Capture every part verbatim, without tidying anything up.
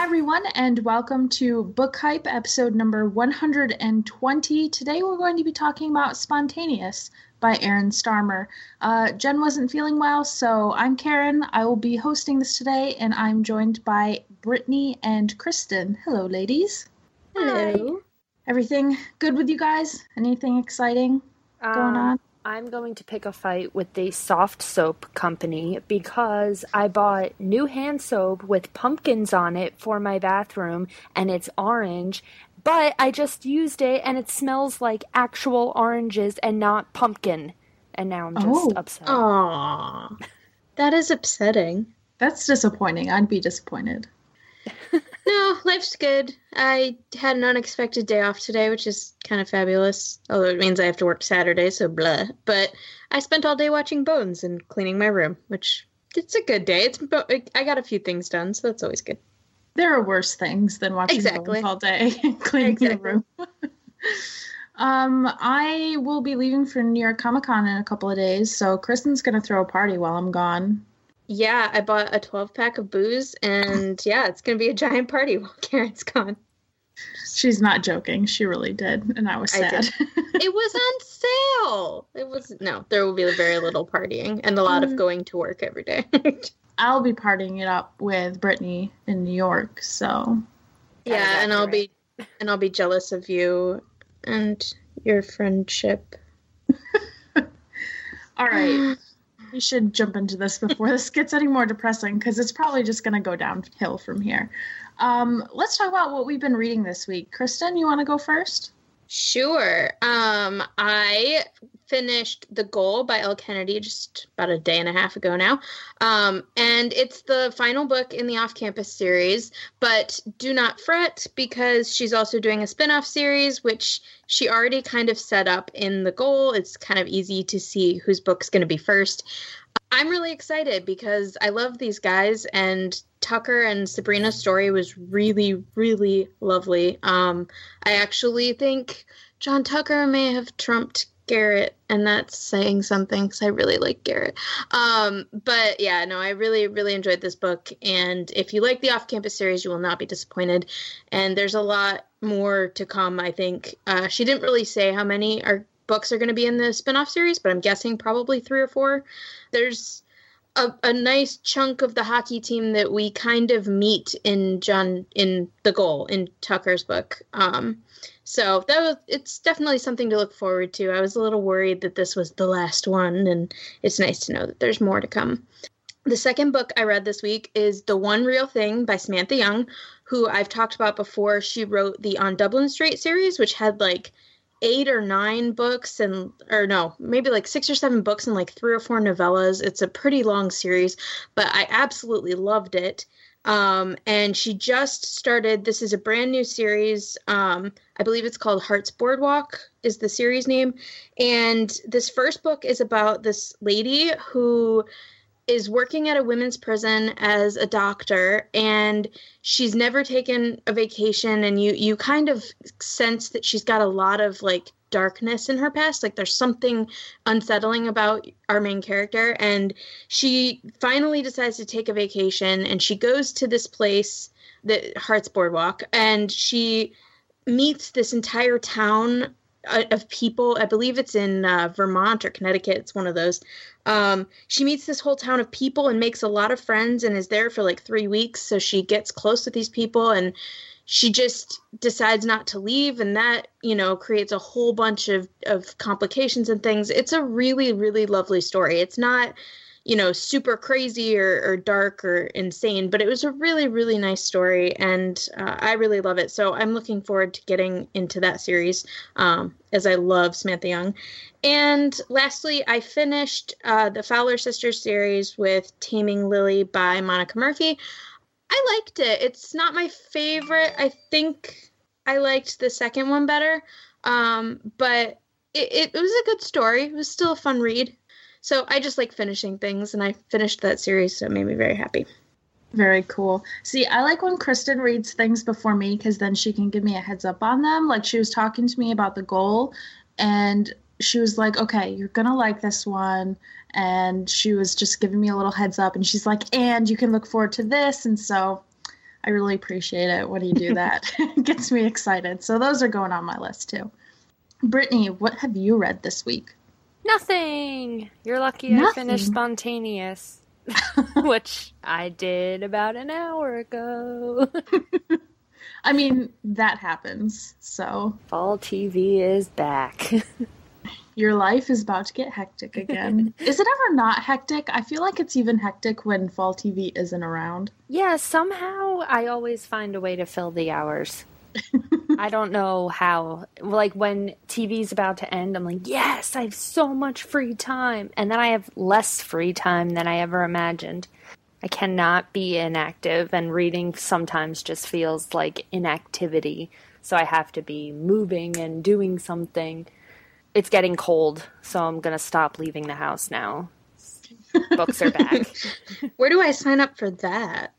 everyone, and welcome to Book Hype, episode number one hundred twenty. Today we're going to be talking about Spontaneous by Erin Starmer. Uh, Jen wasn't feeling well, so I'm Karen. I will be hosting this today, and I'm joined by Brittany and Kristen. Hello, ladies. Hello. Everything good with you guys? Anything exciting um, going on? I'm going to pick a fight with the soft soap company because I bought new hand soap with pumpkins on it for my bathroom, and it's orange, but I just used it and it smells like actual oranges and not pumpkin. And now I'm just Oh. upset. Aww. That is upsetting. That's disappointing. I'd be disappointed. No, life's good. I had an unexpected day off today, which is kind of fabulous. Although it means I have to work Saturday, so blah. But I spent all day watching Bones and cleaning my room, which it's a good day. It's I got a few things done, so that's always good. There are worse things than watching Exactly. Bones all day and cleaning Exactly. your room. um, I will be leaving for New York Comic Con in a couple of days, so Kristen's going to throw a party while I'm gone. Yeah, I bought a twelve-pack of booze, and yeah, it's going to be a giant party while Karen's gone. She's not joking. She really did, and I was I sad. did. It was on sale. It was, no, there will be very little partying and a lot of Mm. going to work every day. I'll be partying it up with Brittany in New York, so Yeah, That is and I'll accurate. be and I'll be jealous of you and your friendship. all right. We should jump into this before this gets any more depressing, because it's probably just going to go downhill from here. Um, let's talk about what we've been reading this week. Kristen, you want to go first? Sure. Um, I finished The Goal by Elle Kennedy just about a day and a half ago now. Um, and it's the final book in the Off-Campus series, but do not fret because she's also doing a spin-off series, which she already kind of set up in The Goal. It's kind of easy to see whose book's going to be first. I'm really excited because I love these guys, and Tucker and Sabrina's story was really, really lovely. Um, I actually think John Tucker may have trumped Garrett, and that's saying something because I really like Garrett. Um, but yeah, no, I really, really enjoyed this book, and if you like the Off-Campus series, you will not be disappointed. And there's a lot more to come, I think. Uh, she didn't really say how many are books are going to be in the spin-off series, but I'm guessing probably three or four. There's a, a nice chunk of the hockey team that we kind of meet in John in The Goal in Tucker's book. Um, so that was it's definitely something to look forward to. I was a little worried that this was the last one, and it's nice to know that there's more to come. The second book I read this week is The One Real Thing by Samantha Young, who I've talked about before. She wrote the On Dublin Street series, which had like eight or nine books and, or no, maybe like six or seven books and like three or four novellas. It's a pretty long series, but I absolutely loved it. Um, and she just started, this is a brand new series. Um, I believe it's called Heart's Boardwalk is the series name. And this first book is about this lady who is working at a women's prison as a doctor, and she's never taken a vacation, and you you kind of sense that she's got a lot of like darkness in her past. Like there's something unsettling about our main character, and she finally decides to take a vacation, and she goes to this place, the Heart's Boardwalk, and she meets this entire town of people. I believe it's in uh, Vermont or Connecticut. It's one of those. Um, she meets this whole town of people and makes a lot of friends and is there for like three weeks. So she gets close with these people, and she just decides not to leave. And that, you know, creates a whole bunch of, of complications and things. It's a really, really lovely story. It's not, you know, super crazy or, or dark or insane, but it was a really, really nice story, and uh, I really love it. So I'm looking forward to getting into that series, um, as I love Samantha Young. And lastly, I finished uh, the Fowler Sisters series with Taming Lily by Monica Murphy. I liked it. It's not my favorite. I think I liked the second one better, um, but it, it, it was a good story. It was still a fun read. So I just like finishing things, and I finished that series, so it made me very happy. Very cool. See, I like when Kristen reads things before me, because then she can give me a heads up on them. Like, she was talking to me about The Goal, and she was like, okay, you're going to like this one. And she was just giving me a little heads up, and she's like, and you can look forward to this. And so I really appreciate it when you do that. It gets me excited. So those are going on my list too. Brittany, what have you read this week? Nothing! You're lucky Nothing. I finished Spontaneous, which I did about an hour ago. I mean, that happens, so. Fall T V is back. Your life is about to get hectic again. Is it ever not hectic? I feel like it's even hectic when fall T V isn't around. Yeah, somehow I always find a way to fill the hours. I don't know how. Like, when T V's about to end, I'm like, yes, I have so much free time. And then I have less free time than I ever imagined. I cannot be inactive, and reading sometimes just feels like inactivity. So I have to be moving and doing something. It's getting cold, so I'm going to stop leaving the house now. Books are back. Where do I sign up for that?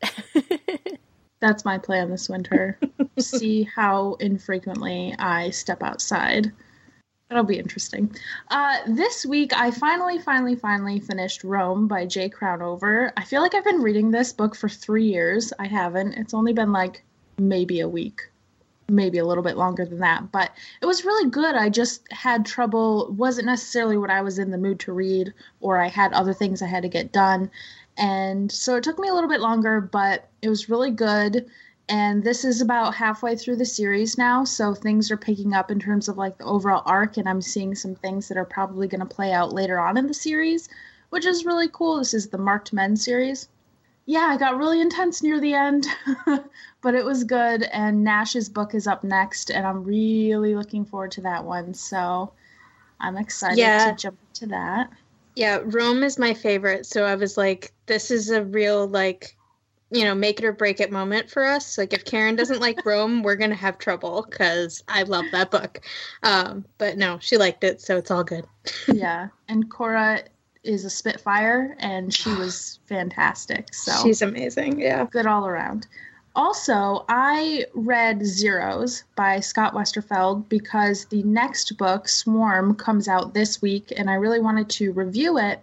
That's my plan this winter. See how infrequently I step outside. That'll be interesting. Uh, this week, I finally, finally, finally finished Rome by Jay Crownover. I feel like I've been reading this book for three years. I haven't. It's only been like maybe a week. Maybe a little bit longer than that. But it was really good. I just had trouble. Wasn't necessarily what I was in the mood to read, or I had other things I had to get done. And so it took me a little bit longer, but it was really good. And this is about halfway through the series now, so things are picking up in terms of like the overall arc, and I'm seeing some things that are probably going to play out later on in the series, which is really cool. This is the Marked Men series. Yeah, it got really intense near the end, but it was good, and Nash's book is up next, and I'm really looking forward to that one, so I'm excited yeah. to jump into that. Yeah, Rome is my favorite, so I was like, this is a real, like, you know, make it or break it moment for us. Like, if Karen doesn't like Rome, we're going to have trouble, because I love that book. Um, but no, she liked it, so it's all good. Yeah, and Cora is a Spitfire, and she was fantastic. So she's amazing, yeah. Good all around. Also, I read Zeros by Scott Westerfeld because the next book, Swarm, comes out this week, and I really wanted to review it.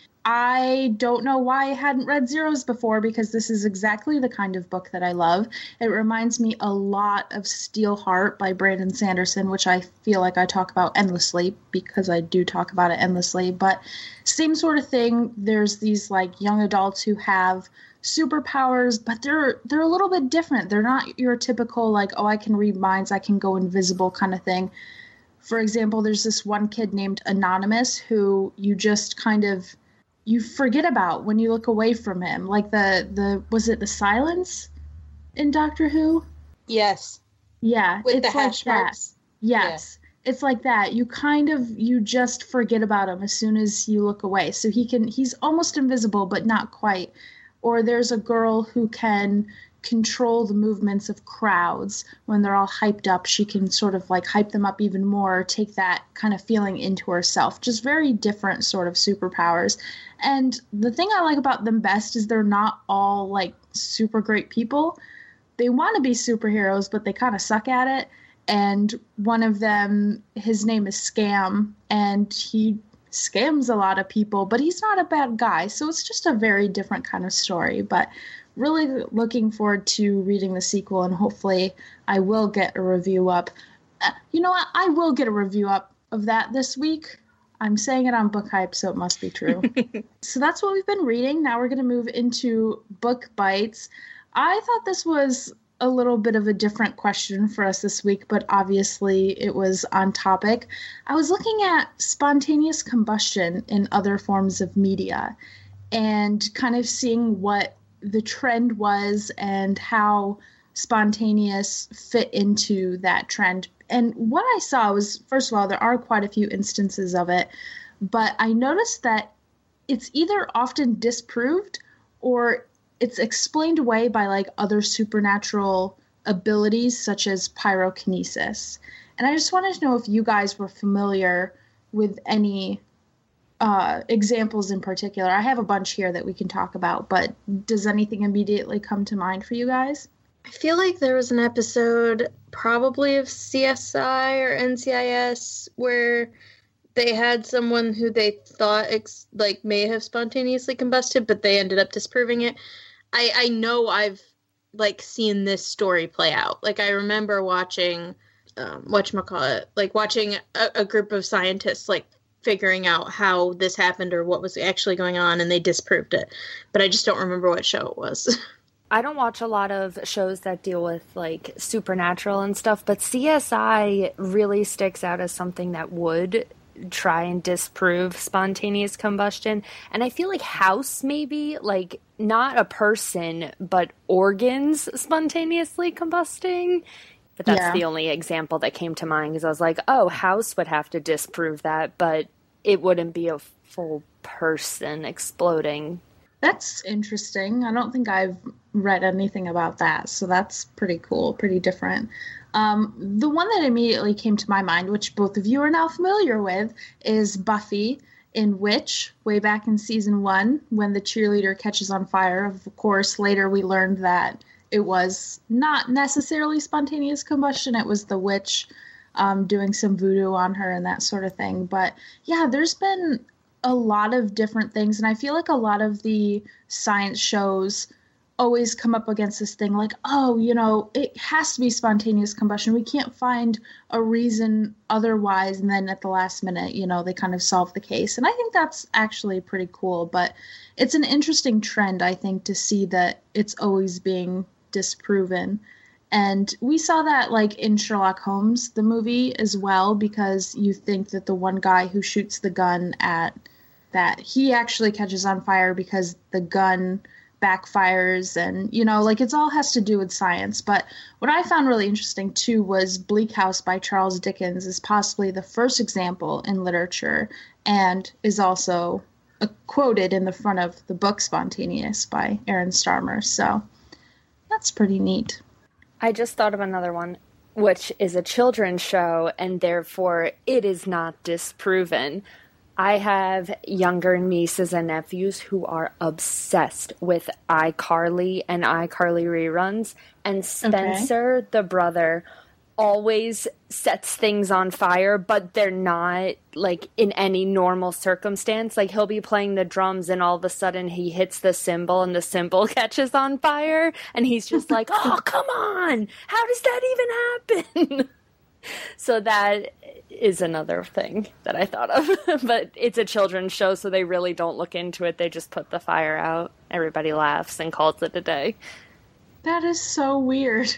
I don't know why I hadn't read Zeros before, because this is exactly the kind of book that I love. It reminds me a lot of Steel Heart by Brandon Sanderson, which I feel like I talk about endlessly, because I do talk about it endlessly. But same sort of thing. There's these like young adults who have superpowers, but they're they're a little bit different. They're not your typical like, oh, I can read minds, I can go invisible kind of thing. For example, there's this one kid named Anonymous who you just kind of you forget about when you look away from him. Like the, the was it the silence in Doctor Who? Yes. Yeah. With it's the hash like marks. That. Yes. Yeah. It's like that. You kind of, you just forget about him as soon as you look away. So he can, he's almost invisible, but not quite. Or there's a girl who can control the movements of crowds. When they're all hyped up, she can sort of like hype them up even more, take that kind of feeling into herself. Just very different sort of superpowers. And the thing I like about them best is they're not all like super great people. They want to be superheroes, but they kind of suck at it. And one of them, his name is Scam, and he scams a lot of people, but he's not a bad guy. So it's just a very different kind of story. But really looking forward to reading the sequel, and hopefully I will get a review up. Uh, you know what? I will get a review up of that this week. I'm saying it on Book Hype, so it must be true. So that's what we've been reading. Now we're going to move into Book Bites. I thought this was a little bit of a different question for us this week, but obviously it was on topic. I was looking at spontaneous combustion in other forms of media and kind of seeing what the trend was and how spontaneous fit into that trend. And what I saw was, first of all, there are quite a few instances of it, but I noticed that it's either often disproved or it's explained away by like other supernatural abilities such as pyrokinesis. And I just wanted to know if you guys were familiar with any uh, examples in particular. I have a bunch here that we can talk about, but does anything immediately come to mind for you guys? I feel like there was an episode probably of C S I or N C I S where they had someone who they thought ex- like may have spontaneously combusted, but they ended up disproving it. I, I know I've like seeing this story play out. Like I remember watching, um, whatchamacallit, like watching a, a group of scientists like figuring out how this happened or what was actually going on, and they disproved it. But I just don't remember what show it was. I don't watch a lot of shows that deal with like supernatural and stuff, but C S I really sticks out as something that would try and disprove spontaneous combustion. And I feel like House, maybe, like not a person but organs spontaneously combusting, but that's yeah. the only example that came to mind, because I was like, oh, House would have to disprove that, but it wouldn't be a full person exploding. That's interesting. I don't think I've read anything about that, so that's pretty cool, pretty different. Um, the one that immediately came to my mind, which both of you are now familiar with, is Buffy, in which, way back in season one, when the cheerleader catches on fire, of course, later we learned that it was not necessarily spontaneous combustion. It was the witch um, doing some voodoo on her and that sort of thing. But yeah, there's been a lot of different things, and I feel like a lot of the science shows always come up against this thing like, oh, you know, it has to be spontaneous combustion. We can't find a reason otherwise. And then at the last minute, you know, they kind of solve the case. And I think that's actually pretty cool. But it's an interesting trend, I think, to see that it's always being disproven. And we saw that like in Sherlock Holmes, the movie, as well, because you think that the one guy who shoots the gun at that, he actually catches on fire because the gun backfires, and you know, like it's all has to do with science. But what I found really interesting too was Bleak House by Charles Dickens is possibly the first example in literature, and is also uh, quoted in the front of the book Spontaneous by Aaron Starmer. So that's pretty neat. I just thought of another one, which is a children's show, and therefore it is not disproven. I have younger nieces and nephews who are obsessed with iCarly and iCarly reruns. And Spencer, okay. the brother, always sets things on fire, but they're not like in any normal circumstance. Like he'll be playing the drums and all of a sudden he hits the cymbal and the cymbal catches on fire. And he's just like, oh, come on. How does that even happen? So that is another thing that I thought of. But it's a children's show, so they really don't look into it. They just put the fire out. Everybody laughs and calls it a day. That is so weird.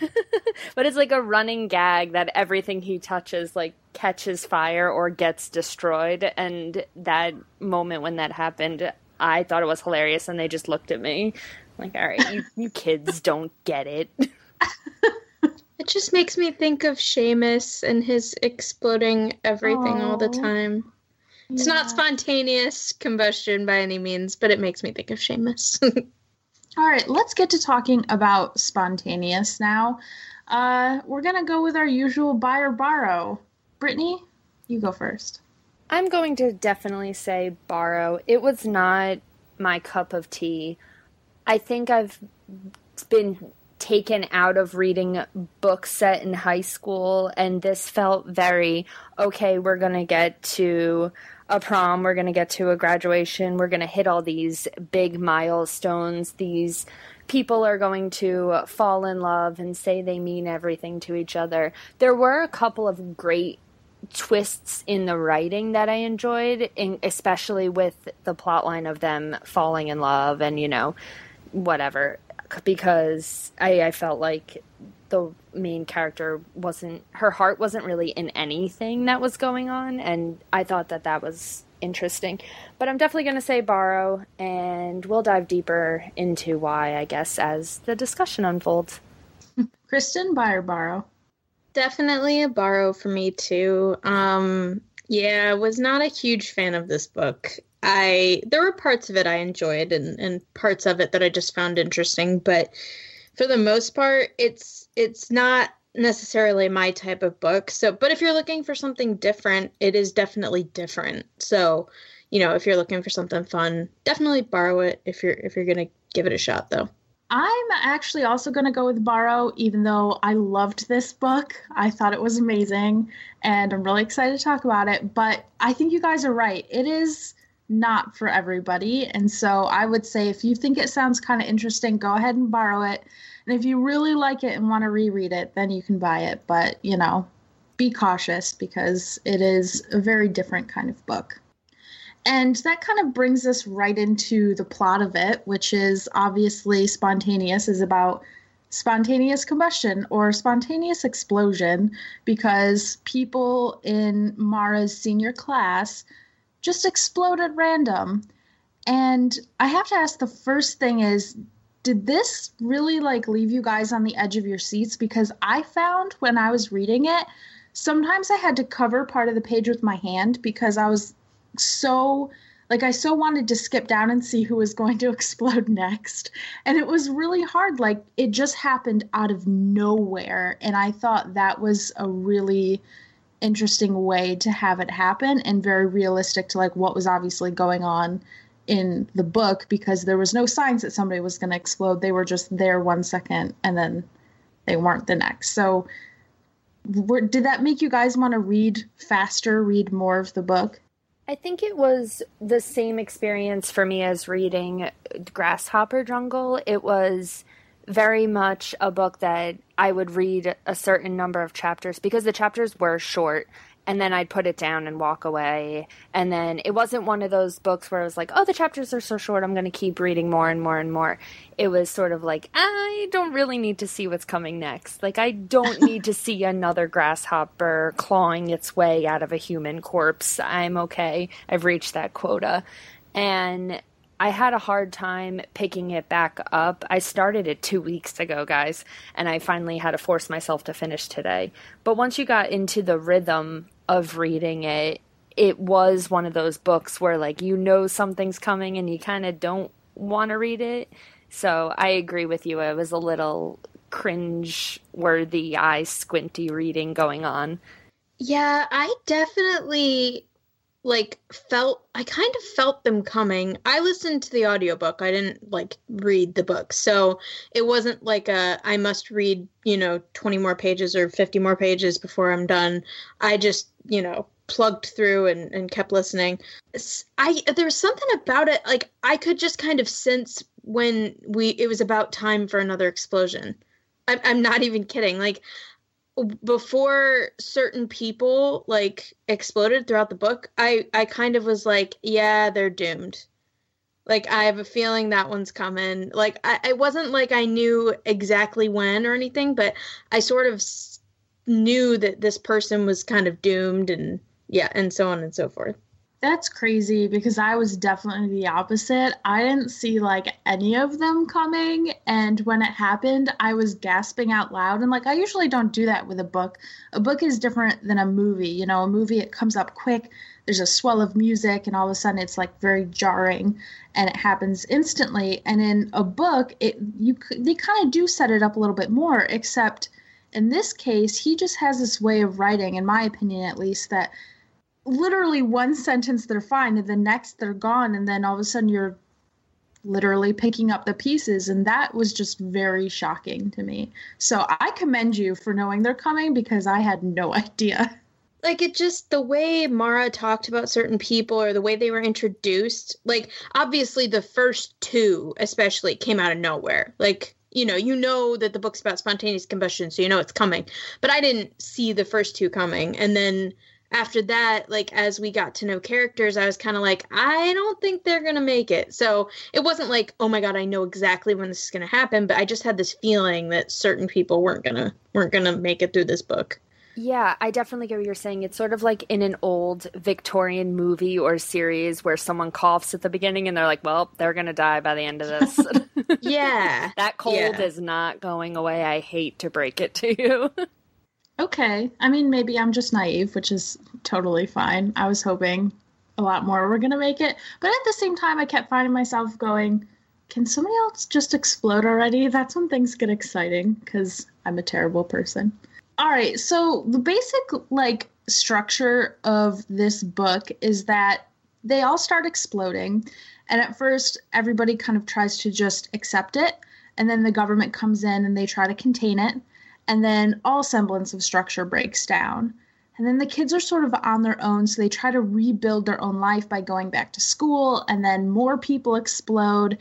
But it's like a running gag that everything he touches like catches fire or gets destroyed. And that moment when that happened, I thought it was hilarious, and they just looked at me like, all right, you, you kids don't get it. It just makes me think of Seamus and his exploding everything Aww. all the time. It's yeah. not spontaneous combustion by any means, but it makes me think of Seamus. All right, let's get to talking about spontaneous now. Uh, we're going to go with our usual buy or borrow. Brittany, you go first. I'm going to definitely say borrow. It was not my cup of tea. I think I've been taken out of reading books set in high school, and this felt very, okay, we're going to get to a prom, we're going to get to a graduation, we're going to hit all these big milestones, these people are going to fall in love and say they mean everything to each other. There were a couple of great twists in the writing that I enjoyed, in, especially with the plotline of them falling in love and, you know, whatever, because I, I felt like the main character wasn't, her heart wasn't really in anything that was going on, and I thought that that was interesting. But I'm definitely going to say borrow, and we'll dive deeper into why, I guess, as the discussion unfolds. Kristen, buy or borrow? Definitely a borrow for me, too. Um, yeah, I was not a huge fan of this book. I there were parts of it I enjoyed and, and parts of it that I just found interesting, but for the most part, it's it's not necessarily my type of book. So, but if you're looking for something different, it is definitely different. So, you know, if you're looking for something fun, definitely borrow it if you're if you're gonna give it a shot, though. I'm actually also going to go with borrow, even though I loved this book. I thought it was amazing, and I'm really excited to talk about it. But I think you guys are right. It is not for everybody. And so I would say if you think it sounds kind of interesting, go ahead and borrow it. And if you really like it and want to reread it, then you can buy it. But, you know, be cautious because it is a very different kind of book. And that kind of brings us right into the plot of it, which is obviously Spontaneous is about spontaneous combustion or spontaneous explosion because people in Mara's senior class just explode at random. And I have to ask, the first thing is, did this really like leave you guys on the edge of your seats? Because I found when I was reading it, sometimes I had to cover part of the page with my hand because I was so like I so wanted to skip down and see who was going to explode next. And it was really hard. Like it just happened out of nowhere. And I thought that was a really interesting way to have it happen and very realistic to like what was obviously going on in the book because there was no signs that somebody was going to explode. They were just there one second and then they weren't the next. So were, did that make you guys want to read faster, read more of the book? I think it was the same experience for me as reading Grasshopper Jungle. It was very much a book that I would read a certain number of chapters because the chapters were short, and then I'd put it down and walk away. And then it wasn't one of those books where I was like, oh, the chapters are so short, I'm going to keep reading more and more and more. It was sort of like, I don't really need to see what's coming next. Like, I don't need to see another grasshopper clawing its way out of a human corpse. I'm okay. I've reached that quota. And I had a hard time picking it back up. I started it two weeks ago, guys, and I finally had to force myself to finish today. But once you got into the rhythm of reading it, it was one of those books where, like, you know something's coming and you kind of don't want to read it. So I agree with you. It was a little cringe-worthy, eye squinty reading going on. Yeah, I definitely... like felt I kind of felt them coming. I listened to the audiobook. I didn't like read the book. So it wasn't like a I must read, you know, twenty more pages or fifty more pages before I'm done. I just, you know, plugged through and, and kept listening. I there was something about it, like I could just kind of sense when we it was about time for another explosion. I'm I'm not even kidding. Like before certain people like exploded throughout the book, I, I kind of was like, yeah, they're doomed. Like, I have a feeling that one's coming. Like, I, it wasn't like I knew exactly when or anything, but I sort of s- knew that this person was kind of doomed and yeah, and so on and so forth. That's crazy because I was definitely the opposite. I didn't see like any of them coming. And when it happened, I was gasping out loud. And like, I usually don't do that with a book. A book is different than a movie. You know, a movie, it comes up quick. There's a swell of music and all of a sudden it's like very jarring and it happens instantly. And in a book, it you they kind of do set it up a little bit more, except in this case, he just has this way of writing, in my opinion at least, that literally one sentence they're fine and the next they're gone, and then all of a sudden you're literally picking up the pieces, and that was just very shocking to me. So I commend you for knowing they're coming because I had no idea. Like, it just, the way Mara talked about certain people or the way they were introduced, like, obviously the first two especially came out of nowhere. Like, you know, you know that the book's about spontaneous combustion, so you know it's coming. But I didn't see the first two coming. And then after that, like, as we got to know characters, I was kind of like, I don't think they're going to make it. So it wasn't like, oh my God, I know exactly when this is going to happen. But I just had this feeling that certain people weren't going to weren't going to make it through this book. Yeah, I definitely get what you're saying. It's sort of like in an old Victorian movie or series where someone coughs at the beginning and they're like, well, they're going to die by the end of this. Yeah. That cold yeah. is not going away. I hate to break it to you. Okay. I mean, maybe I'm just naive, which is totally fine. I was hoping a lot more were going to make it. But at the same time, I kept finding myself going, can somebody else just explode already? That's when things get exciting because I'm a terrible person. All right, so the basic, like, structure of this book is that they all start exploding, and at first, everybody kind of tries to just accept it, and then the government comes in and they try to contain it, and then all semblance of structure breaks down. And then the kids are sort of on their own, so they try to rebuild their own life by going back to school, and then more people explode,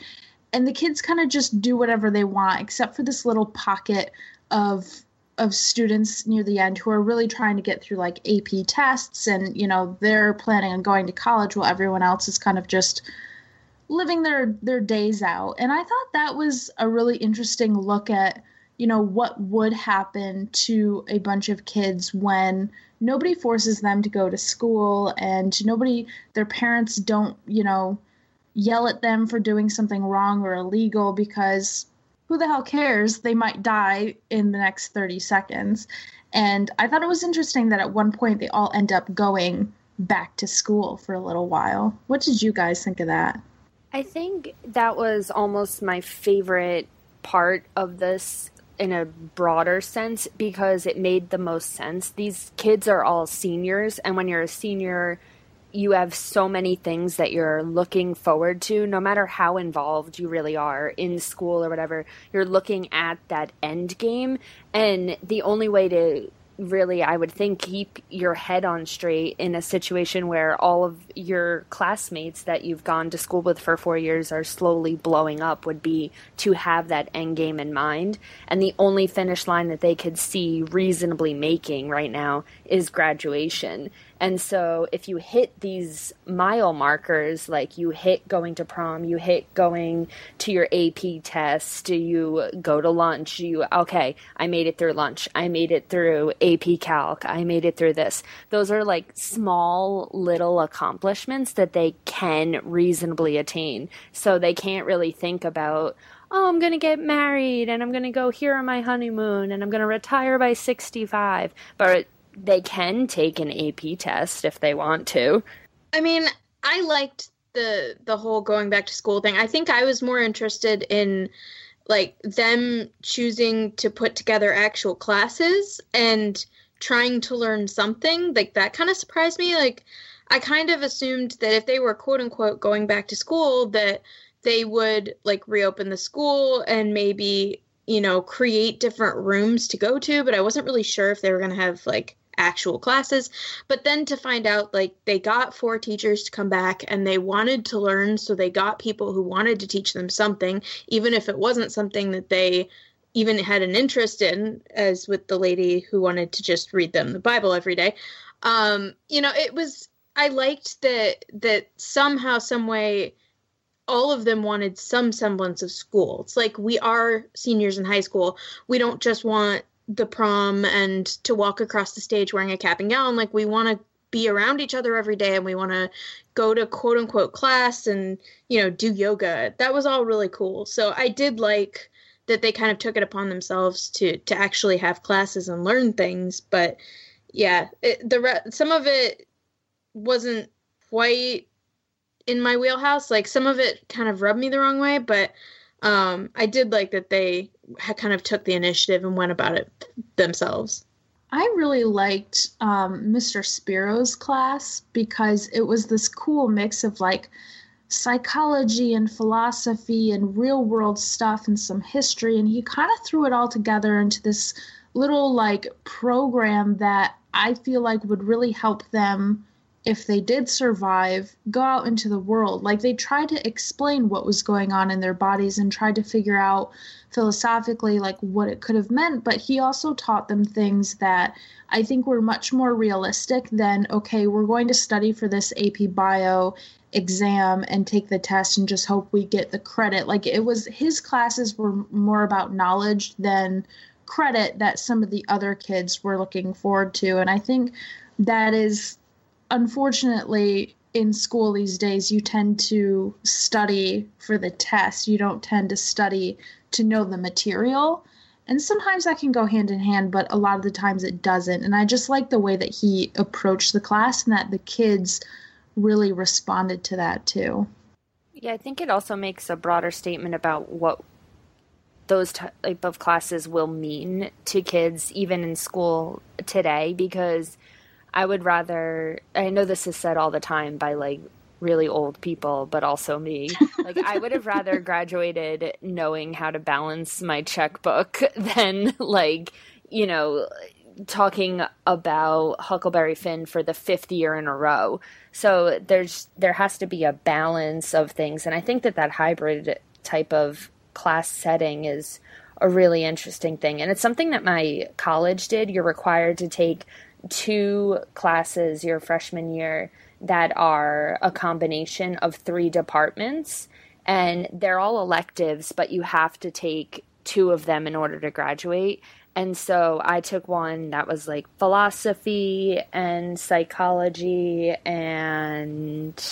and the kids kind of just do whatever they want, except for this little pocket of of students near the end who are really trying to get through like A P tests, and you know they're planning on going to college while everyone else is kind of just living their their days out. And I thought that was a really interesting look at, you know, what would happen to a bunch of kids when nobody forces them to go to school, and nobody, their parents don't, you know, yell at them for doing something wrong or illegal, because who the hell cares? They might die in the next thirty seconds. And I thought it was interesting that at one point they all end up going back to school for a little while. What did you guys think of that? I think that was almost my favorite part of this in a broader sense, because it made the most sense. These kids are all seniors, and when you're a senior, you have so many things that you're looking forward to, no matter how involved you really are in school or whatever. You're looking at that end game, and the only way to really, I would think, keep your head on straight in a situation where all of your classmates that you've gone to school with for four years are slowly blowing up would be to have that end game in mind. And the only finish line that they could see reasonably making right now is graduation. And so if you hit these mile markers, like you hit going to prom, you hit going to your A P test, you go to lunch, you, okay, I made it through lunch, I made it through A P Calc, I made it through this. Those are like small little accomplishments that they can reasonably attain. So they can't really think about, oh, I'm going to get married and I'm going to go here on my honeymoon and I'm going to retire by sixty-five. But they can take an A P test if they want to. I mean, I liked the the whole going back to school thing. I think I was more interested in like them choosing to put together actual classes and trying to learn something. Like that kind of surprised me. Like I kind of assumed that if they were quote unquote going back to school, that they would like reopen the school and maybe, you know, create different rooms to go to, but I wasn't really sure if they were going to have like actual classes. But then to find out like they got four teachers to come back and they wanted to learn, so they got people who wanted to teach them something, even if it wasn't something that they even had an interest in, as with the lady who wanted to just read them the Bible every day. Um, you know, it was, I liked that that somehow, some way, all of them wanted some semblance of school. It's like, we are seniors in high school. We don't just want the prom and to walk across the stage wearing a cap and gown. Like, we want to be around each other every day, and we want to go to quote unquote class and, you know, do yoga. That was all really cool. So I did like that they kind of took it upon themselves to, to actually have classes and learn things. But yeah, it, the re- some of it wasn't quite in my wheelhouse. Like, some of it kind of rubbed me the wrong way, but um, I did like that they ha- kind of took the initiative and went about it themselves. I really liked um, Mister Spiro's class because it was this cool mix of like psychology and philosophy and real world stuff and some history, and he kind of threw it all together into this little like program that I feel like would really help them, if they did survive, go out into the world. Like, they tried to explain what was going on in their bodies and tried to figure out philosophically like what it could have meant, but he also taught them things that I think were much more realistic than, okay, we're going to study for this A P Bio exam and take the test and just hope we get the credit. Like, it was, his classes were more about knowledge than credit that some of the other kids were looking forward to. And I think that is, unfortunately, in school these days, you tend to study for the test. You don't tend to study to know the material. And sometimes that can go hand in hand, but a lot of the times it doesn't. And I just like the way that he approached the class and that the kids really responded to that too. Yeah, I think it also makes a broader statement about what those type of classes will mean to kids even in school today, because I would rather, I know this is said all the time by like really old people, but also me, like I would have rather graduated knowing how to balance my checkbook than like, you know, talking about Huckleberry Finn for the fifth year in a row. So there's, there has to be a balance of things. And I think that that hybrid type of class setting is a really interesting thing. And it's something that my college did. You're required to take two classes your freshman year that are a combination of three departments, and they're all electives, but you have to take two of them in order to graduate. And so I took one that was like philosophy and psychology, and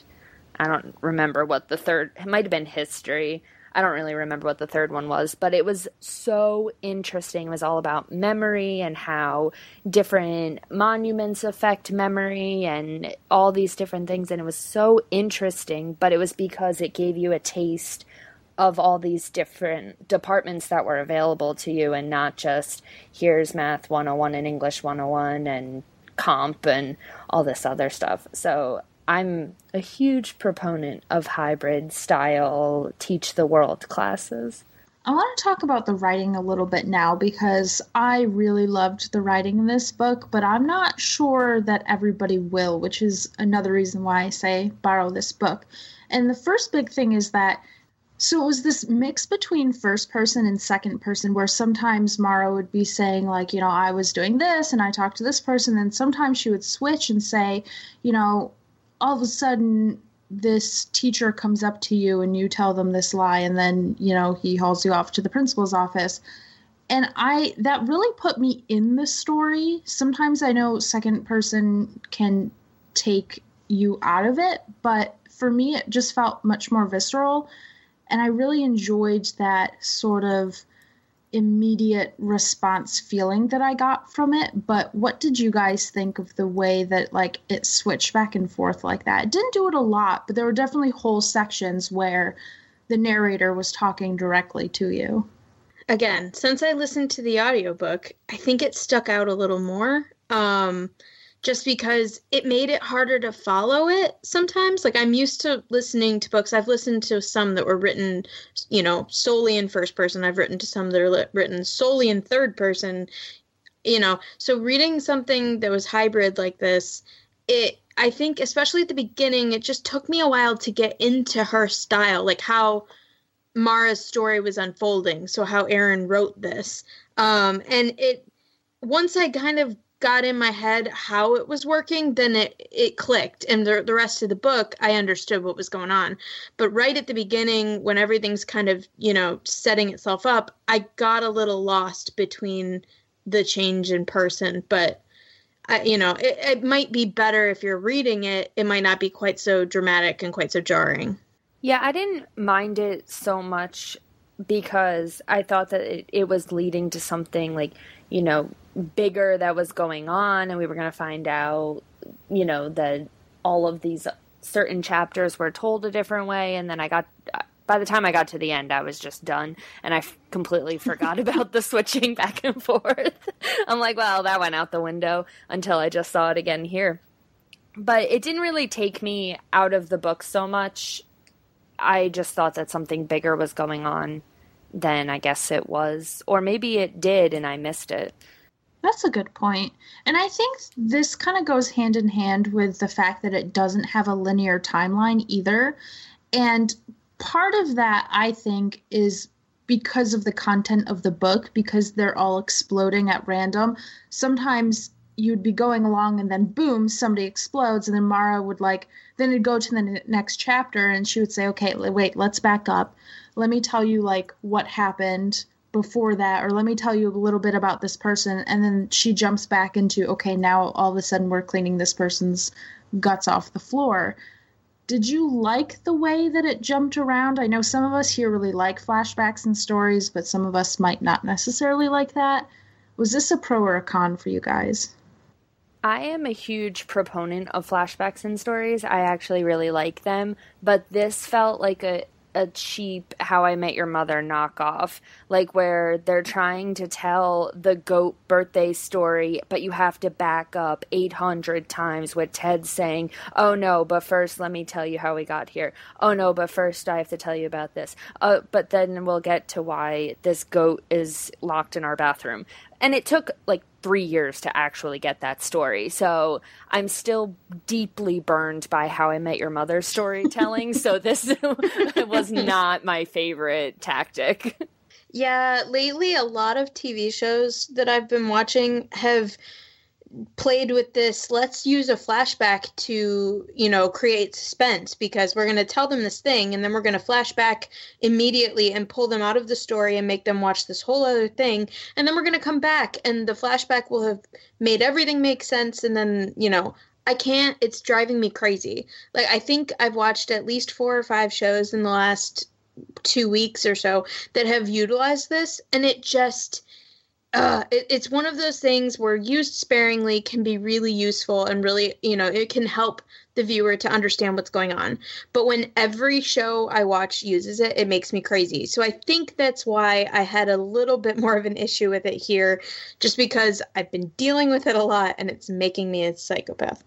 I don't remember what the third, it might have been history. I don't really remember what the third one was, but it was so interesting. It was all about memory and how different monuments affect memory and all these different things. And it was so interesting, but it was because it gave you a taste of all these different departments that were available to you, and not just here's math one oh one and English one oh one and comp and all this other stuff. So I'm a huge proponent of hybrid style teach the world classes. I want to talk about the writing a little bit now, because I really loved the writing in this book, but I'm not sure that everybody will, which is another reason why I say borrow this book. And the first big thing is that, so it was this mix between first person and second person, where sometimes Mara would be saying, like, you know, I was doing this and I talked to this person, and sometimes she would switch and say, you know, all of a sudden this teacher comes up to you and you tell them this lie, and then, you know, he hauls you off to the principal's office. And I, that really put me in the story. Sometimes I know second person can take you out of it, but for me, it just felt much more visceral. And I really enjoyed that sort of immediate response feeling that I got from it. But what did you guys think of the way that, like, it switched back and forth like that? It didn't do it a lot, but there were definitely whole sections where the narrator was talking directly to you. Again, since I listened to the audiobook, I think it stuck out a little more. Um, just because it made it harder to follow it sometimes. Like, I'm used to listening to books. I've listened to some that were written, you know, solely in first person. I've written to some that are li- written solely in third person, you know. So reading something that was hybrid like this, it, I think, especially at the beginning, it just took me a while to get into her style, like how Mara's story was unfolding. So how Erin wrote this. Um, and it, once I kind of got in my head how it was working, then it it clicked, and the the rest of the book I understood what was going on. But right at the beginning, when everything's kind of, you know, setting itself up, I got a little lost between the change in person. But I, you know, it, it might be better if you're reading it. It might not be quite so dramatic and quite so jarring. Yeah, I didn't mind it so much because I thought that it, it was leading to something, like, you know, bigger that was going on, and we were going to find out, you know, that all of these certain chapters were told a different way. And then I got, by the time I got to the end, I was just done, and I f- completely forgot about the switching back and forth. I'm like, well, that went out the window until I just saw it again here. But it didn't really take me out of the book so much. I just thought that something bigger was going on than I guess it was. Or maybe it did and I missed it. That's a good point. And I think this kind of goes hand in hand with the fact that it doesn't have a linear timeline either. And part of that, I think, is because of the content of the book, because they're all exploding at random. Sometimes you'd be going along and then boom, somebody explodes, and then Mara would like, then it'd go to the n- next chapter and she would say, okay, wait, let's back up. Let me tell you like what happened before that, or let me tell you a little bit about this person. And then she jumps back into, okay, now all of a sudden we're cleaning this person's guts off the floor. Did you like the way that it jumped around? I know some of us here really like flashbacks and stories, but some of us might not necessarily like that. Was this a pro or a con for you guys? I am a huge proponent of flashbacks and stories. I actually really like them, but this felt like a a cheap How I Met Your Mother knockoff, like where they're trying to tell the goat birthday story, but you have to back up eight hundred times with Ted saying, oh no, but first let me tell you how we got here. Oh no, but first I have to tell you about this. Uh, but then we'll get to why this goat is locked in our bathroom. And it took like three years to actually get that story. So I'm still deeply burned by How I Met Your Mother storytelling. So this was not my favorite tactic. Yeah, lately a lot of T V shows that I've been watching have played with this. Let's use a flashback to, you know, create suspense, because we're going to tell them this thing and then we're going to flashback immediately and pull them out of the story and make them watch this whole other thing. And then we're going to come back and the flashback will have made everything make sense. And then, you know, I can't, it's driving me crazy. Like, I think I've watched at least four or five shows in the last two weeks or so that have utilized this. And it just, Uh, it, it's one of those things where used sparingly can be really useful and really, you know, it can help the viewer to understand what's going on. But when every show I watch uses it, it makes me crazy. So I think that's why I had a little bit more of an issue with it here, just because I've been dealing with it a lot and it's making me a psychopath.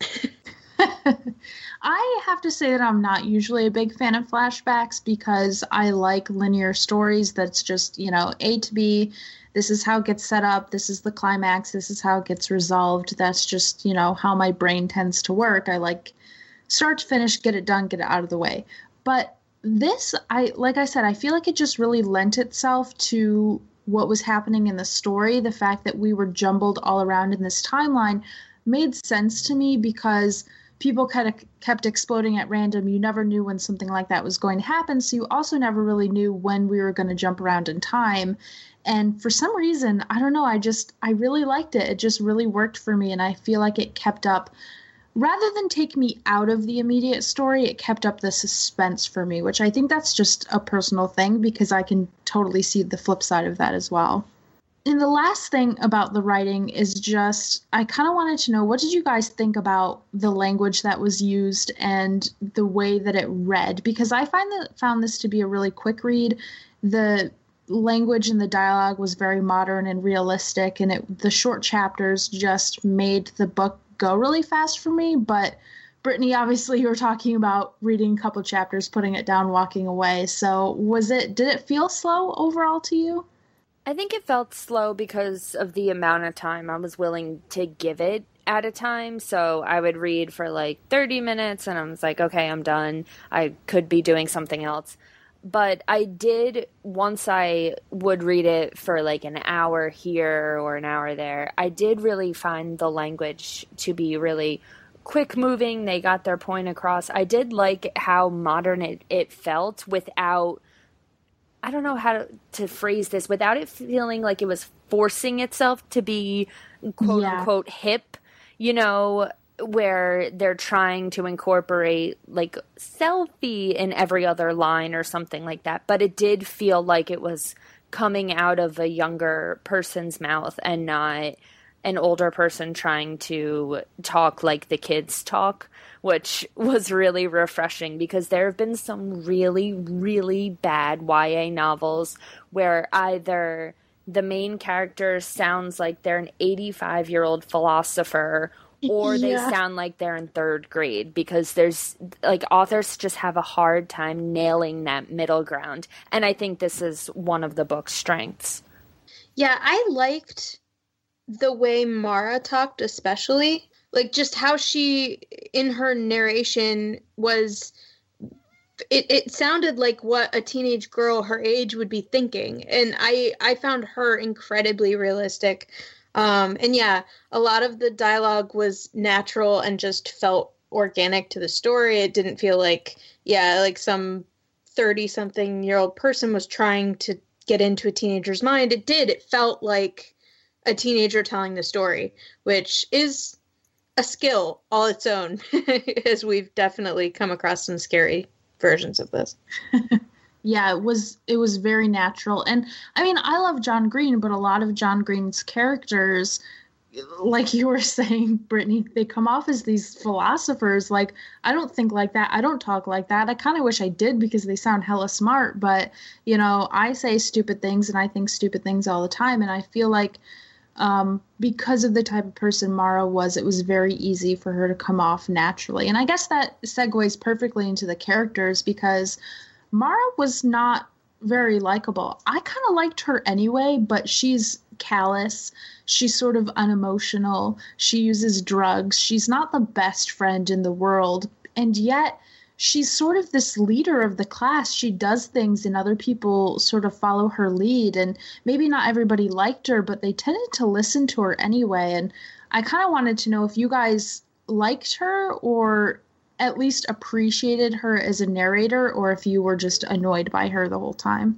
I have to say that I'm not usually a big fan of flashbacks because I like linear stories that's just, you know, A to B. This is how it gets set up. This is the climax. This is how it gets resolved. That's just, you know, how my brain tends to work. I like start to finish, get it done, get it out of the way. But this, I like I said, I feel like it just really lent itself to what was happening in the story. The fact that we were jumbled all around in this timeline made sense to me because people kind of kept exploding at random. You never knew when something like that was going to happen. So you also never really knew when we were going to jump around in time. And for some reason, I don't know, I just, I really liked it. It just really worked for me. And I feel like it kept up, rather than take me out of the immediate story, it kept up the suspense for me, which I think that's just a personal thing because I can totally see the flip side of that as well. And the last thing about the writing is just, I kind of wanted to know, what did you guys think about the language that was used and the way that it read? Because I find that found this to be a really quick read. The language and the dialogue was very modern and realistic, and it, the short chapters just made the book go really fast for me. But Brittany, obviously you were talking about reading a couple chapters, putting it down, walking away. So was it, did it feel slow overall to you? I think it felt slow because of the amount of time I was willing to give it at a time. So I would read for like thirty minutes and I was like, okay, I'm done. I could be doing something else. But I did, once I would read it for like an hour here or an hour there, I did really find the language to be really quick moving. They got their point across. I did like how modern it, it felt without, I don't know how to, to phrase this, without it feeling like it was forcing itself to be quote yeah. unquote hip, you know, where they're trying to incorporate like selfie in every other line or something like that. But it did feel like it was coming out of a younger person's mouth and not an older person trying to talk like the kids talk, which was really refreshing because there have been some really, really bad Y A novels where either the main character sounds like they're an eighty-five-year-old philosopher or they yeah. sound like they're in third grade because there's, like, authors just have a hard time nailing that middle ground. And I think this is one of the book's strengths. Yeah, I liked the way Mara talked, especially. Like, just how she, in her narration, was... It, it sounded like what a teenage girl her age would be thinking. And I, I found her incredibly realistic. Um, and yeah, a lot of the dialogue was natural and just felt organic to the story. It didn't feel like, yeah, like some thirty-something-year-old person was trying to get into a teenager's mind. It did. It felt like a teenager telling the story, which is a skill all its own, as we've definitely come across some scary versions of this. Yeah, it was it was very natural. And I mean, I love John Green, but a lot of John Green's characters, like you were saying, Brittany, they come off as these philosophers. Like, I don't think like that. I don't talk like that. I kind of wish I did because they sound hella smart. But, you know, I say stupid things and I think stupid things all the time. And I feel like um, because of the type of person Mara was, it was very easy for her to come off naturally. And I guess that segues perfectly into the characters because Mara was not very likable. I kind of liked her anyway, but she's callous. She's sort of unemotional. She uses drugs. She's not the best friend in the world. And yet she's sort of this leader of the class. She does things and other people sort of follow her lead. And maybe not everybody liked her, but they tended to listen to her anyway. And I kind of wanted to know if you guys liked her or at least appreciated her as a narrator, or if you were just annoyed by her the whole time.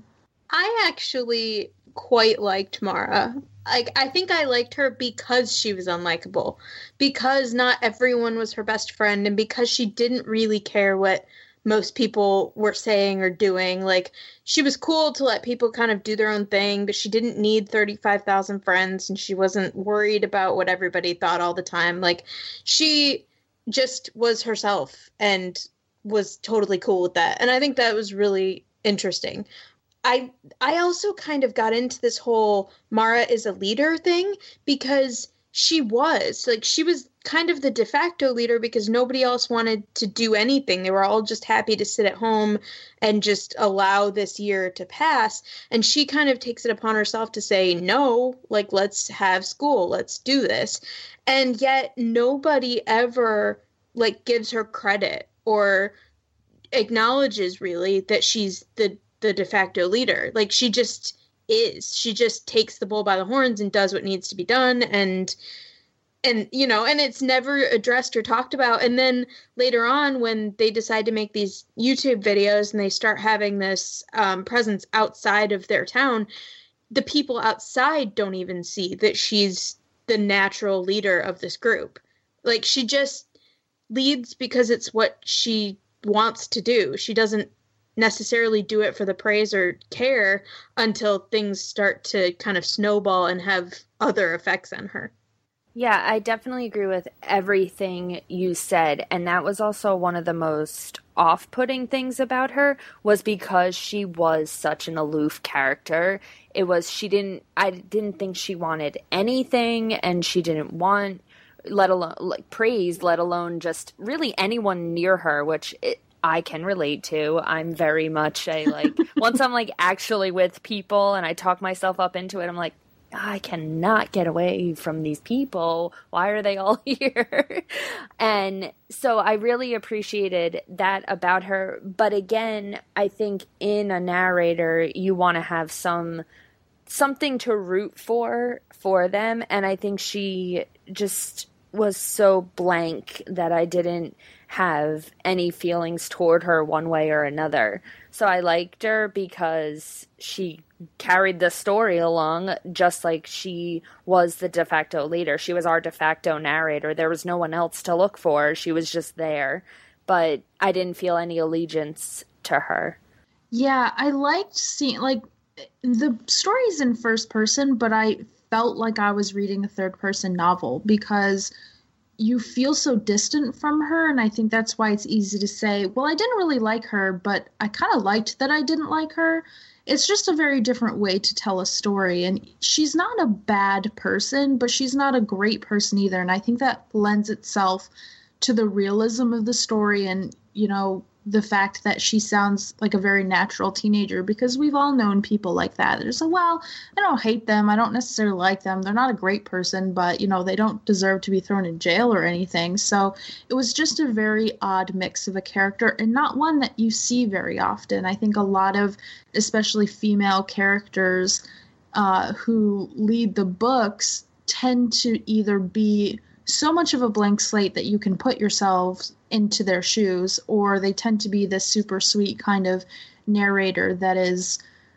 I actually quite liked Mara. Like, I think I liked her because she was unlikable, because not everyone was her best friend, and because she didn't really care what most people were saying or doing. Like, she was cool to let people kind of do their own thing, but she didn't need thirty-five thousand friends, and she wasn't worried about what everybody thought all the time. Like, she just was herself and was totally cool with that. And I think that was really interesting. I I also kind of got into this whole Mara is a leader thing because she was. Like, she was kind of the de facto leader because nobody else wanted to do anything. They were all just happy to sit at home and just allow this year to pass. And she kind of takes it upon herself to say, no, like, let's have school. Let's do this. And yet nobody ever, like, gives her credit or acknowledges really that she's the the de facto leader. Like, she just is. She just takes the bull by the horns and does what needs to be done. And, and, you know, and it's never addressed or talked about. And then later on, when they decide to make these YouTube videos and they start having this um, presence outside of their town, the people outside don't even see that she's the natural leader of this group. Like, she just leads because it's what she wants to do. She doesn't necessarily do it for the praise or care until things start to kind of snowball and have other effects on her. Yeah, I definitely agree with everything you said. And that was also one of the most off-putting things about her, was because she was such an aloof character. It was, she didn't, I didn't think she wanted anything, and she didn't want, let alone, like, praise, let alone just really anyone near her, which it, I can relate to. I'm very much a, like, once I'm, like, actually with people and I talk myself up into it, I'm like, I cannot get away from these people. Why are they all here? And so I really appreciated that about her. But again, I think in a narrator, you want to have some something to root for for them. And I think she just was so blank that I didn't have any feelings toward her one way or another. So I liked her because she carried the story along just like she was the de facto leader. She was our de facto narrator. There was no one else to look for. She was just there. But I didn't feel any allegiance to her. Yeah, I liked seeing, like, the story's in first person, but I felt like I was reading a third person novel because you feel so distant from her, and I think that's why it's easy to say, well, I didn't really like her, but I kind of liked that I didn't like her. It's just a very different way to tell a story, and she's not a bad person, but she's not a great person either, and I think that lends itself to the realism of the story and, you know, the fact that she sounds like a very natural teenager, because we've all known people like that. They're just like, well, I don't hate them. I don't necessarily like them. They're not a great person, but, you know, they don't deserve to be thrown in jail or anything. So it was just a very odd mix of a character, and not one that you see very often. I think a lot of, especially female characters uh, who lead the books tend to either be so much of a blank slate that you can put yourself into their shoes, or they tend to be this super sweet kind of narrator that is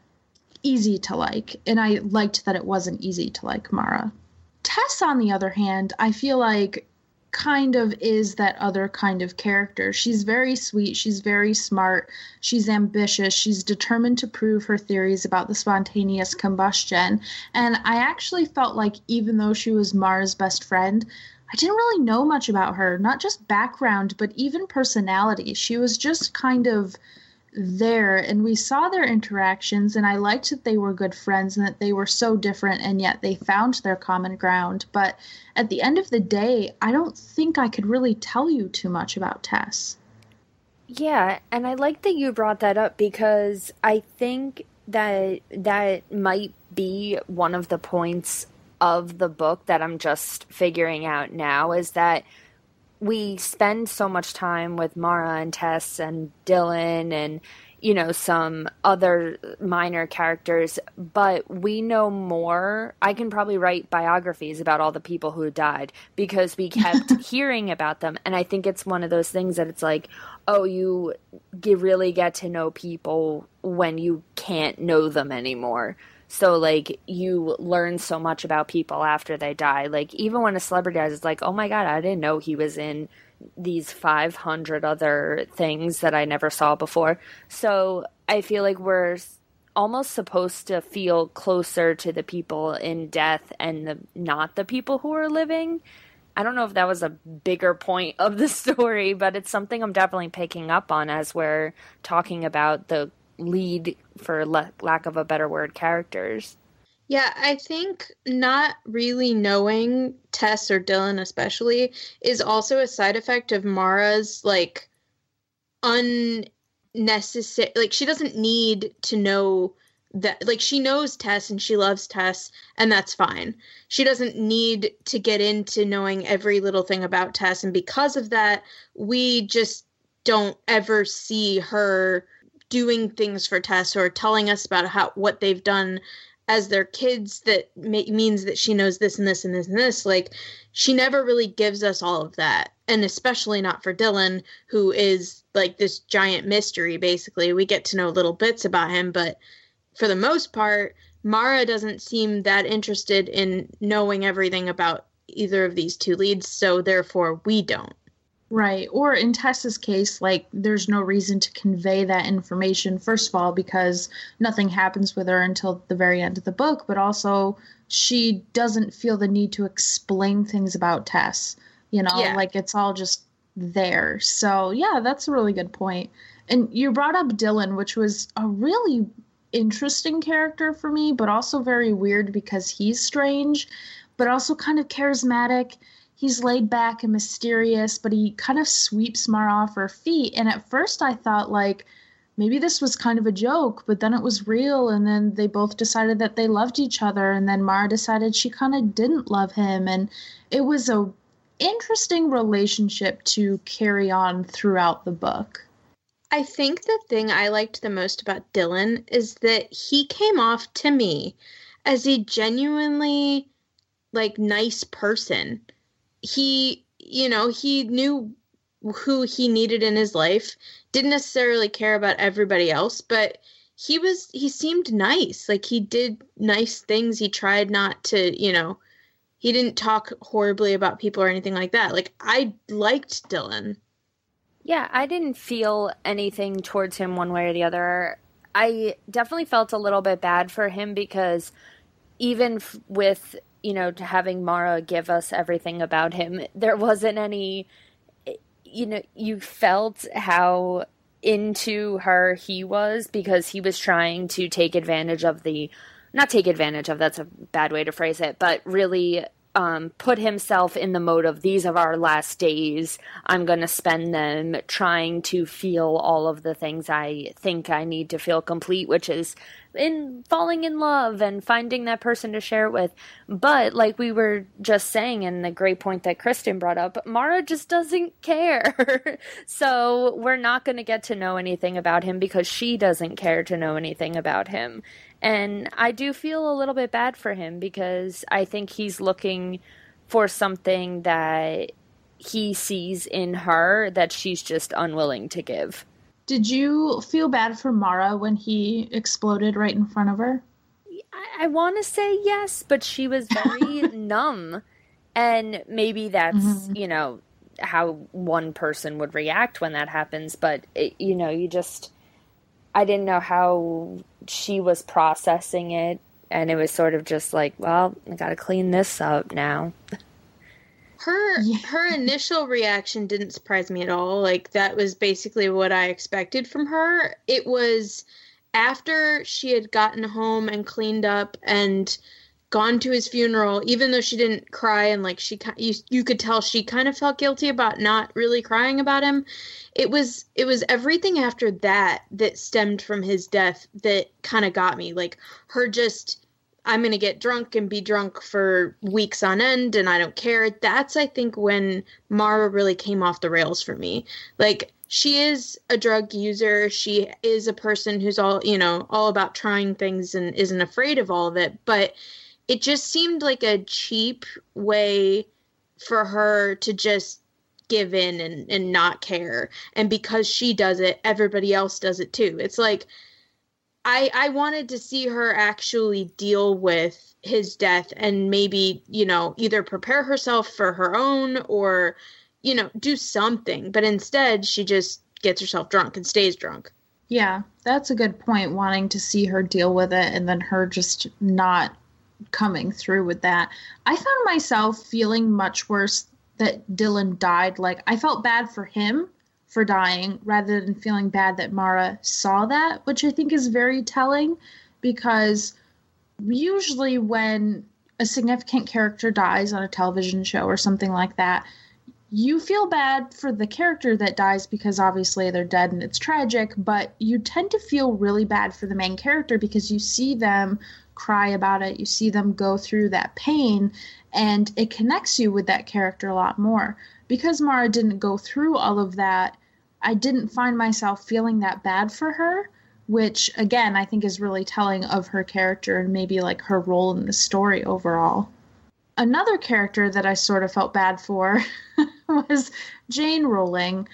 easy to like. And I liked that it wasn't easy to like Mara. Tess, on the other hand, I feel like kind of is that other kind of character. She's very sweet. She's very smart. She's ambitious. She's determined to prove her theories about the spontaneous combustion. And I actually felt like even though she was Mara's best friend, I didn't really know much about her, not just background, but even personality. She was just kind of there, and we saw their interactions, and I liked that they were good friends and that they were so different, and yet they found their common ground. But at the end of the day, I don't think I could really tell you too much about Tess. Yeah, and I like that you brought that up, because I think that that might be one of the points of the book that I'm just figuring out now, is that we spend so much time with Mara and Tess and Dylan and, you know, some other minor characters, but we know more. I can probably write biographies about all the people who died because we kept hearing about them. And I think it's one of those things that it's like, oh, you get, really get to know people when you can't know them anymore. So, like, you learn so much about people after they die. Like, even when a celebrity dies, it's like, oh my God, I didn't know he was in these five hundred other things that I never saw before. So I feel like we're almost supposed to feel closer to the people in death and the, not the people who are living. I don't know if that was a bigger point of the story, but it's something I'm definitely picking up on as we're talking about the lead, for le- lack of a better word, characters. Yeah, I think not really knowing Tess or Dylan especially is also a side effect of Mara's, like, unnecessary, like, she doesn't need to know that, like, she knows Tess and she loves Tess, and that's fine. She doesn't need to get into knowing every little thing about Tess, and because of that, we just don't ever see her doing things for Tess or telling us about how what they've done as their kids that ma- means that she knows this and this and this and this. Like, she never really gives us all of that, and especially not for Dylan, who is like this giant mystery. Basically, we get to know little bits about him, but for the most part, Mara doesn't seem that interested in knowing everything about either of these two leads, so therefore we don't. Right. Or in Tessa's case, like, there's no reason to convey that information, first of all, because nothing happens with her until the very end of the book, but also she doesn't feel the need to explain things about Tess. You know, yeah. Like, it's all just there. So, yeah, that's a really good point. And you brought up Dylan, which was a really interesting character for me, but also very weird because he's strange, but also kind of charismatic. He's laid back and mysterious, but he kind of sweeps Mara off her feet. And at first I thought, like, maybe this was kind of a joke, but then it was real. And then they both decided that they loved each other. And then Mara decided she kind of didn't love him. And it was a interesting relationship to carry on throughout the book. I think the thing I liked the most about Dylan is that he came off to me as a genuinely, like, nice person. He, you know, he knew who he needed in his life, didn't necessarily care about everybody else, but he was, he seemed nice. Like, he did nice things. He tried not to, you know, he didn't talk horribly about people or anything like that. Like, I liked Dylan. Yeah, I didn't feel anything towards him one way or the other. I definitely felt a little bit bad for him because even f- with, you know, having Mara give us everything about him, there wasn't any, you know, you felt how into her he was because he was trying to take advantage of the, not take advantage of, that's a bad way to phrase it, but really um, put himself in the mode of these are our last days. I'm going to spend them trying to feel all of the things I think I need to feel complete, which is in falling in love and finding that person to share it with. But like we were just saying, and the great point that Kristen brought up, Mara just doesn't care. So we're not going to get to know anything about him because she doesn't care to know anything about him. And I do feel a little bit bad for him because I think he's looking for something that he sees in her that she's just unwilling to give. Did you feel bad for Mara when he exploded right in front of her? I, I want to say yes, but she was very numb. And maybe that's, mm-hmm. you know, how one person would react when that happens. But, it, you know, you just, I didn't know how she was processing it. And it was sort of just like, well, I got to clean this up now. Her yeah. her initial reaction didn't surprise me at all. Like, that was basically what I expected from her. It was after she had gotten home and cleaned up and gone to his funeral, even though she didn't cry, and like she you, you could tell she kind of felt guilty about not really crying about him. It was it was everything after that that stemmed from his death that kind of got me. Like her just, I'm going to get drunk and be drunk for weeks on end and I don't care. That's, I think, when Mara really came off the rails for me. Like, she is a drug user. She is a person who's all, you know, all about trying things and isn't afraid of all of it. But it just seemed like a cheap way for her to just give in and, and not care. And because she does it, everybody else does it too. It's like, I, I wanted to see her actually deal with his death and maybe, you know, either prepare herself for her own or, you know, do something. But instead, she just gets herself drunk and stays drunk. Yeah, that's a good point, wanting to see her deal with it and then her just not coming through with that. I found myself feeling much worse that Dylan died. Like, I felt bad for him for dying rather than feeling bad that Mara saw that, which I think is very telling, because usually when a significant character dies on a television show or something like that, you feel bad for the character that dies because obviously they're dead and it's tragic, but you tend to feel really bad for the main character because you see them cry about it, you see them go through that pain, and it connects you with that character a lot more. Because Mara didn't go through all of that, I didn't find myself feeling that bad for her, which, again, I think is really telling of her character and maybe like her role in the story overall. Another character that I sort of felt bad for was Jane Rowling.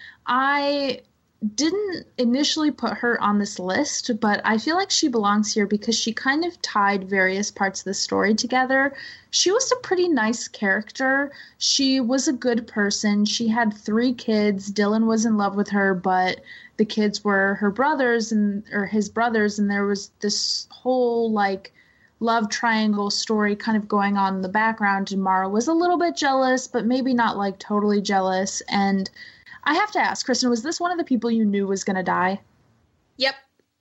I didn't initially put her on this list, but I feel like she belongs here because she kind of tied various parts of the story together. She was a pretty nice character. She was a good person. She had three kids. Dylan was in love with her, but the kids were her brothers and or his brothers, and there was this whole like love triangle story kind of going on in the background, and Mara was a little bit jealous, but maybe not like totally jealous. And I have to ask, Kristen, was this one of the people you knew was going to die? Yep.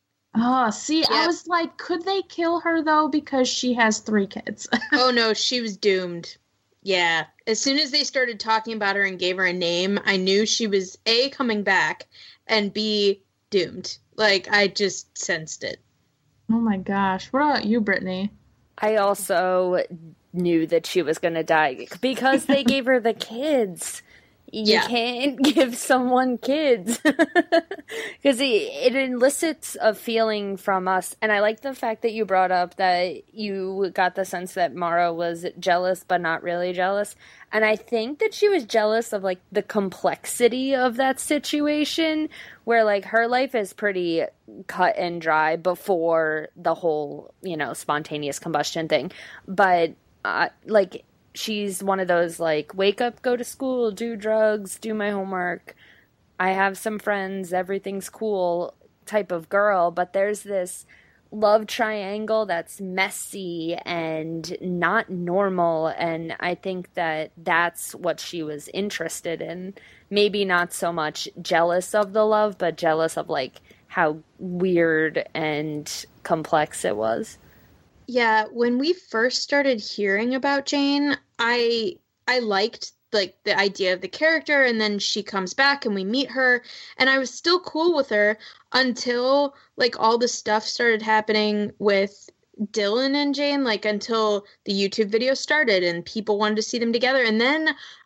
Oh, see, yep. I was like, could they kill her, though, because she has three kids? Oh, no, she was doomed. Yeah. As soon as they started talking about her and gave her a name, I knew she was, A, coming back, and B, doomed. Like, I just sensed it. Oh, my gosh. What about you, Brittany? I also knew that she was going to die because they gave her the kids. You yeah. can't give someone kids because it, it elicits a feeling from us. And I like the fact that you brought up that you got the sense that Mara was jealous, but not really jealous. And I think that she was jealous of like the complexity of that situation where like her life is pretty cut and dry before the whole, you know, spontaneous combustion thing. But uh, like, she's one of those, like, wake up, go to school, do drugs, do my homework, I have some friends, everything's cool type of girl. But there's this love triangle that's messy and not normal. And I think that that's what she was interested in. Maybe not so much jealous of the love, but jealous of, like, how weird and complex it was. Yeah, when we first started hearing about Jane, I I liked like the idea of the character, and then she comes back and we meet her, and I was still cool with her until like all the stuff started happening with Dylan and Jane, like until the YouTube video started and people wanted to see them together, and then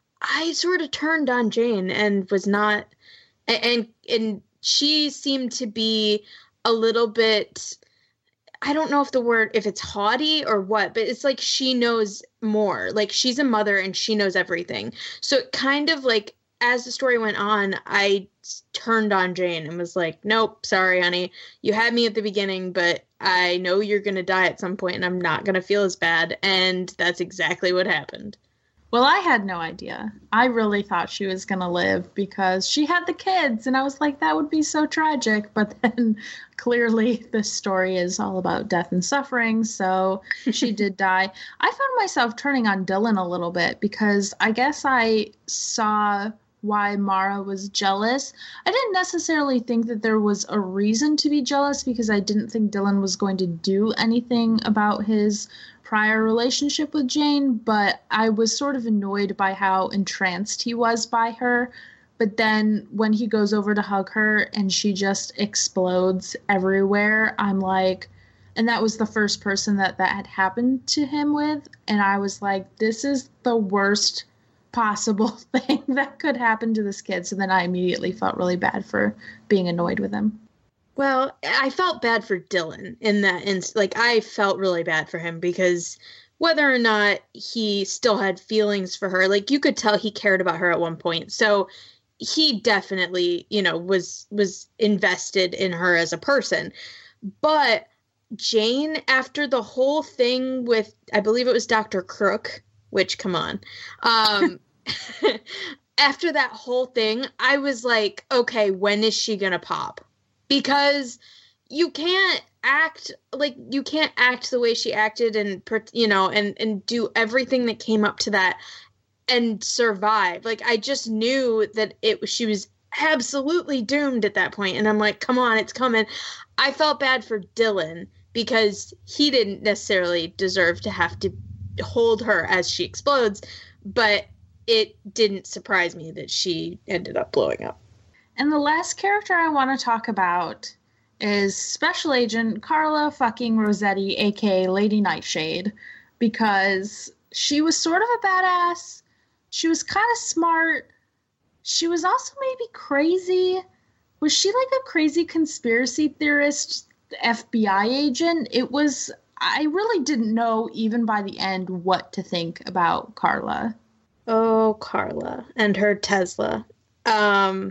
I sort of turned on Jane and was not, and and she seemed to be a little bit, I don't know if the word, if it's haughty or what, but it's like she knows more. Like, she's a mother and she knows everything. So it kind of like, as the story went on, I turned on Jane and was like, nope, sorry, honey. You had me at the beginning, but I know you're going to die at some point and I'm not going to feel as bad. And that's exactly what happened. Well, I had no idea. I really thought she was going to live because she had the kids, and I was like, that would be so tragic. But then clearly the story is all about death and suffering, so she did die. I found myself turning on Dylan a little bit because I guess I saw why Mara was jealous. I didn't necessarily think that there was a reason to be jealous because I didn't think Dylan was going to do anything about his prior relationship with Jane, but I was sort of annoyed by how entranced he was by her. But then when he goes over to hug her and she just explodes everywhere, I'm like, and that was the first person that that had happened to him with, and I was like, this is the worst possible thing that could happen to this kid. So then I immediately felt really bad for being annoyed with him. Well, I felt bad for Dylan in that instance. Like, I felt really bad for him because whether or not he still had feelings for her, like, you could tell he cared about her at one point. So he definitely, you know, was was invested in her as a person. But Jane, after the whole thing with, I believe it was Doctor Crook, which, come on, um, after that whole thing, I was like, okay, when is she gonna pop? Because you can't act like you can't act the way she acted and, you know, and, and do everything that came up to that and survive. Like, I just knew that it she was absolutely doomed at that point. And I'm like, come on, it's coming. I felt bad for Dylan because he didn't necessarily deserve to have to hold her as she explodes, but it didn't surprise me that she ended up blowing up. And the last character I want to talk about is Special Agent Carla fucking Rossetti, aka Lady Nightshade, because she was sort of a badass. She was kind of smart. She was also maybe crazy. Was she like a crazy conspiracy theorist F B I agent? It was, I really didn't know even by the end what to think about Carla. Oh, Carla and her Tesla. Um...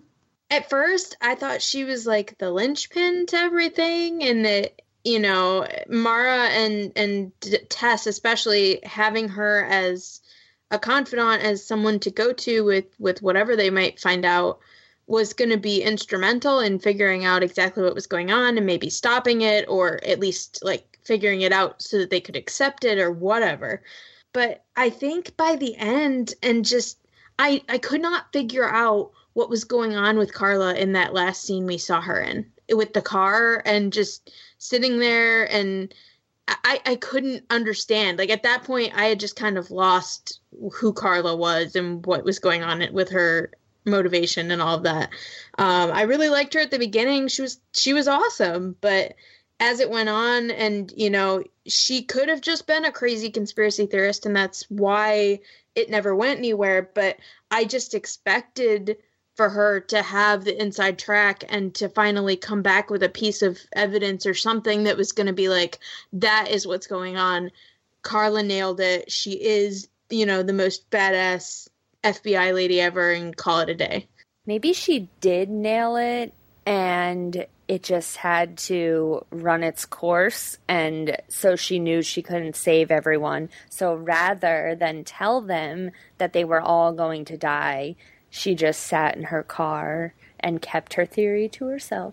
At first, I thought she was like the linchpin to everything, and that, you know, Mara and and Tess, especially having her as a confidant, as someone to go to with, with whatever they might find out, was going to be instrumental in figuring out exactly what was going on and maybe stopping it, or at least like figuring it out so that they could accept it or whatever. But I think by the end, and just I I could not figure out what was going on with Carla in that last scene we saw her in, with the car and just sitting there, and I, I couldn't understand. Like, at that point, I had just kind of lost who Carla was and what was going on with her motivation and all of that. Um, I really liked her at the beginning. She was she was awesome, but as it went on, and, you know, she could have just been a crazy conspiracy theorist, and that's why it never went anywhere. But I just expected for her to have the inside track and to finally come back with a piece of evidence or something that was going to be like, that is what's going on. Carla nailed it. She is, you know, the most badass F B I lady ever, and call it a day. Maybe she did nail it and it just had to run its course, and so she knew she couldn't save everyone. So rather than tell them that they were all going to die, she just sat in her car and kept her theory to herself.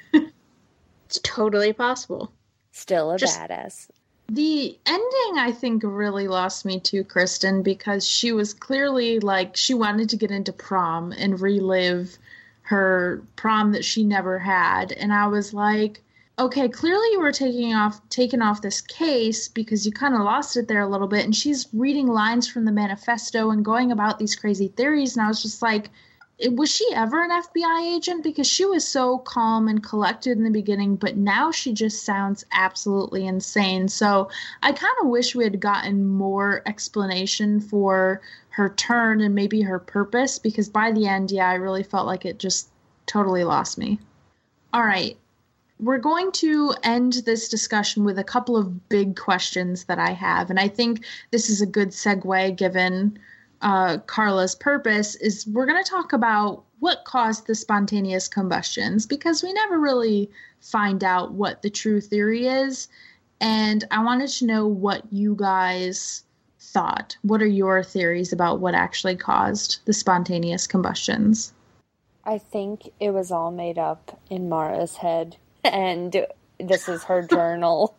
It's totally possible. Still a just, badass. The ending, I think, really lost me too, Kristen, because she was clearly like, she wanted to get into prom and relive her prom that she never had. And I was like, okay, clearly you were taking off, taking off this case because you kind of lost it there a little bit. And she's reading lines from the manifesto and going about these crazy theories. And I was just like, was she ever an F B I agent? Because she was so calm and collected in the beginning, but now she just sounds absolutely insane. So I kind of wish we had gotten more explanation for her turn and maybe her purpose, because by the end, yeah, I really felt like it just totally lost me. All right. We're going to end this discussion with a couple of big questions that I have, and I think this is a good segue given uh, Carla's purpose, is we're going to talk about what caused the spontaneous combustions, because we never really find out what the true theory is, and I wanted to know what you guys thought. What are your theories about what actually caused the spontaneous combustions? I think it was all made up in Mara's head. And this is her journal,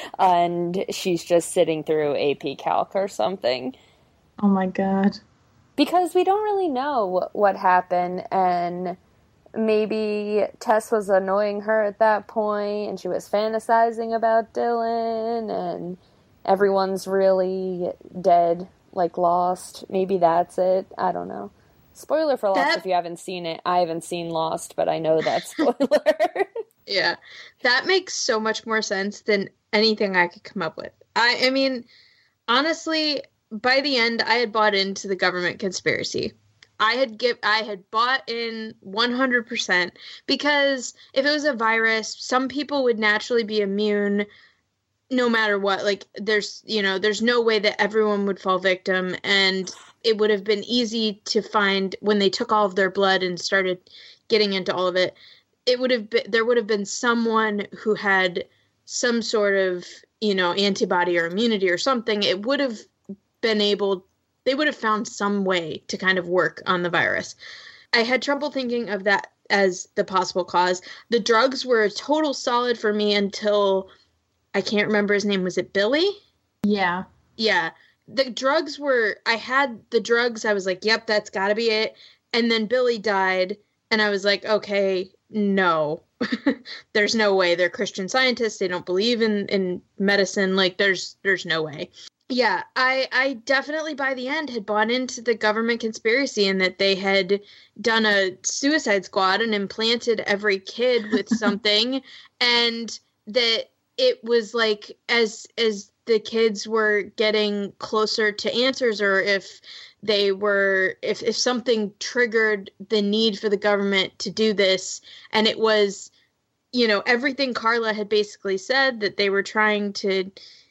and she's just sitting through A P Calc or something. Oh my god. Because we don't really know what happened, and maybe Tess was annoying her at that point, and she was fantasizing about Dylan, and everyone's really dead, like Lost. Maybe that's it. I don't know. Spoiler for Lost that... if you haven't seen it. I haven't seen Lost, but I know that spoiler. Yeah. That makes so much more sense than anything I could come up with. I, I mean, honestly, by the end, I had bought into the government conspiracy. I had give, I had bought in one hundred percent because if it was a virus, some people would naturally be immune no matter what. Like, there's, you know, there's no way that everyone would fall victim, and it would have been easy to find when they took all of their blood and started getting into all of it. It would have been, there would have been someone who had some sort of, you know, antibody or immunity or something. It would have been able, they would have found some way to kind of work on the virus. I had trouble thinking of that as the possible cause. The drugs were a total solid for me until, I can't remember his name. Was it Billy? Yeah. Yeah. The drugs were, I had the drugs. I was like, yep, that's got to be it. And then Billy died. And I was like, okay, no. There's no way. They're Christian scientists. They don't believe in, in medicine. Like, there's there's no way. Yeah, I, I definitely by the end had bought into the government conspiracy and that they had done a suicide squad and implanted every kid with something, and that it was like as as the kids were getting closer to answers, or if they were if, if something triggered the need for the government to do this, and it was, you know, everything Carla had basically said that they were trying to,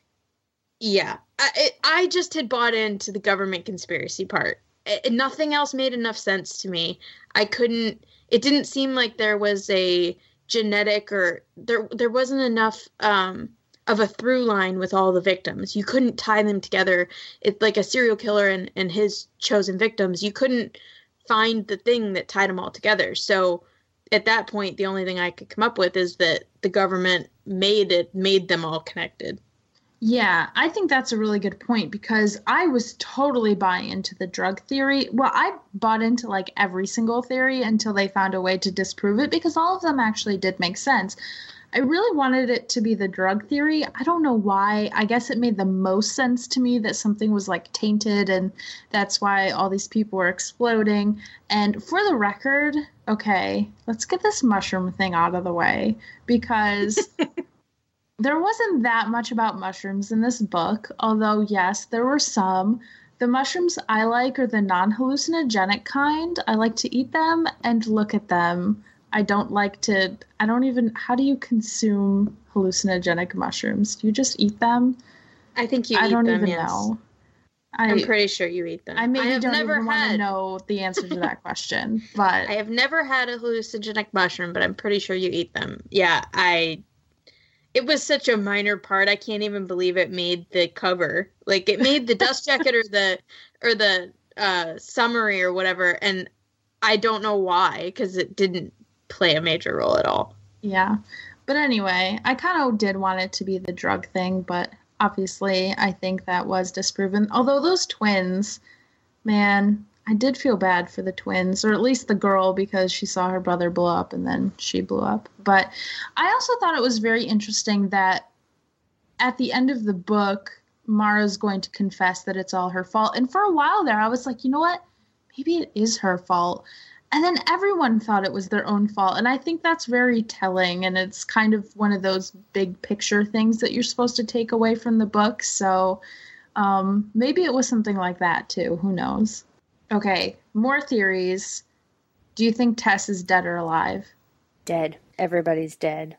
yeah. I, it, I just had bought into the government conspiracy part. It, nothing else made enough sense to me. I couldn't, it didn't seem like there was a genetic or there, there wasn't enough um, of a through line with all the victims. You couldn't tie them together. It's like a serial killer and, and his chosen victims. You couldn't find the thing that tied them all together. So at that point, the only thing I could come up with is that the government made it, made them all connected. Yeah, I think that's a really good point because I was totally buying into the drug theory. Well, I bought into like every single theory until they found a way to disprove it because all of them actually did make sense. I really wanted it to be the drug theory. I don't know why. I guess it made the most sense to me that something was like tainted and that's why all these people were exploding. And for the record, okay, let's get this mushroom thing out of the way because there wasn't that much about mushrooms in this book, although, yes, there were some. The mushrooms I like are the non-hallucinogenic kind. I like to eat them and look at them. I don't like to, I don't even, how do you consume hallucinogenic mushrooms? Do you just eat them? I think you I eat don't them, even yes. know. I, I'm pretty sure you eat them. I maybe I have don't never even had, want to know the answer to that question, but. I have never had a hallucinogenic mushroom, but I'm pretty sure you eat them. Yeah, I... It was such a minor part. I can't even believe it made the cover. Like it made the dust jacket or the or the uh, summary or whatever, and I don't know why because it didn't play a major role at all. Yeah, but anyway, I kind of did want it to be the drug thing, but obviously, I think that was disproven. Although those twins, man, I did feel bad for the twins, or at least the girl, because she saw her brother blow up and then she blew up. But I also thought it was very interesting that at the end of the book, Mara's going to confess that it's all her fault. And for a while there, I was like, you know what? Maybe it is her fault. And then everyone thought it was their own fault. And I think that's very telling. And it's kind of one of those big picture things that you're supposed to take away from the book. So um, maybe it was something like that, too. Who knows? Okay, more theories. Do you think Tess is dead or alive? Dead. Everybody's dead.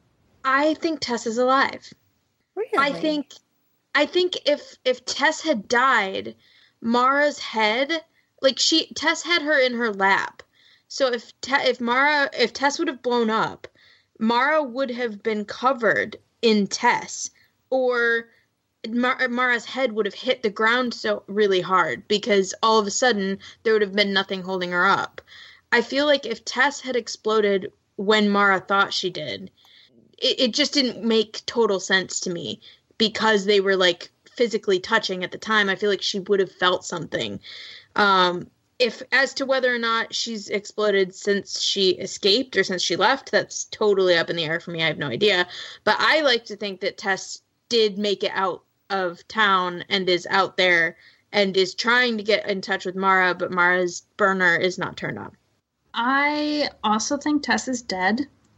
I think Tess is alive. Really? I think I think if if Tess had died, Mara's head, like she Tess had her in her lap. So if Te- if Mara if Tess would have blown up, Mara would have been covered in Tess, or Mar- Mara's head would have hit the ground so really hard because all of a sudden there would have been nothing holding her up. I feel like if Tess had exploded when Mara thought she did, it, it just didn't make total sense to me because they were like physically touching at the time. I feel like she would have felt something. Um, if as to whether or not she's exploded since she escaped or since she left, that's totally up in the air for me. I have no idea. But I like to think that Tess did make it out of town and is out there and is trying to get in touch with Mara, but Mara's burner is not turned on. I also think Tess is dead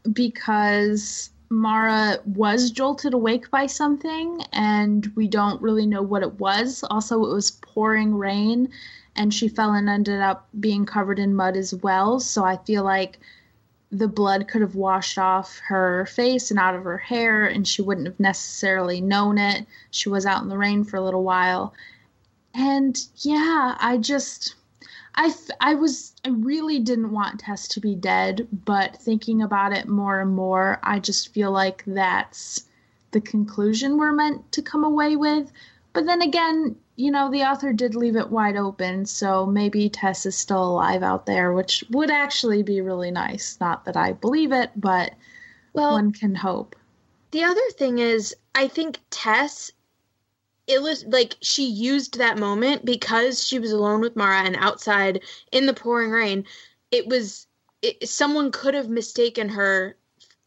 because Mara was jolted awake by something, and we don't really know what it was. Also, it was pouring rain, and she fell and ended up being covered in mud as well. So I feel like the blood could have washed off her face and out of her hair, and she wouldn't have necessarily known it. She was out in the rain for a little while. And yeah, I just... I, I was I really didn't want Tess to be dead, but thinking about it more and more, I just feel like that's the conclusion we're meant to come away with. But then again, you know, the author did leave it wide open, so maybe Tess is still alive out there, which would actually be really nice. Not that I believe it, but well, one can hope. The other thing is, I think Tess... It was like she used that moment because she was alone with Mara and outside in the pouring rain. It was it, someone could have mistaken her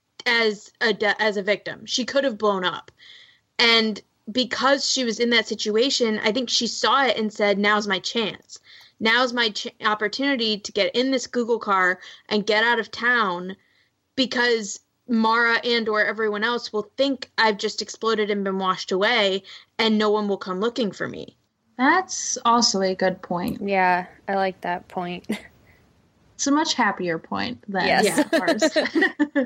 as a as a victim. She could have blown up, and because she was in that situation, I think she saw it and said, "Now's my chance. Now's my ch- opportunity to get in this Google car and get out of town," because Mara and or everyone else will think I've just exploded and been washed away, and no one will come looking for me. That's also a good point. Yeah, I like that point. It's a much happier point than yes. ours.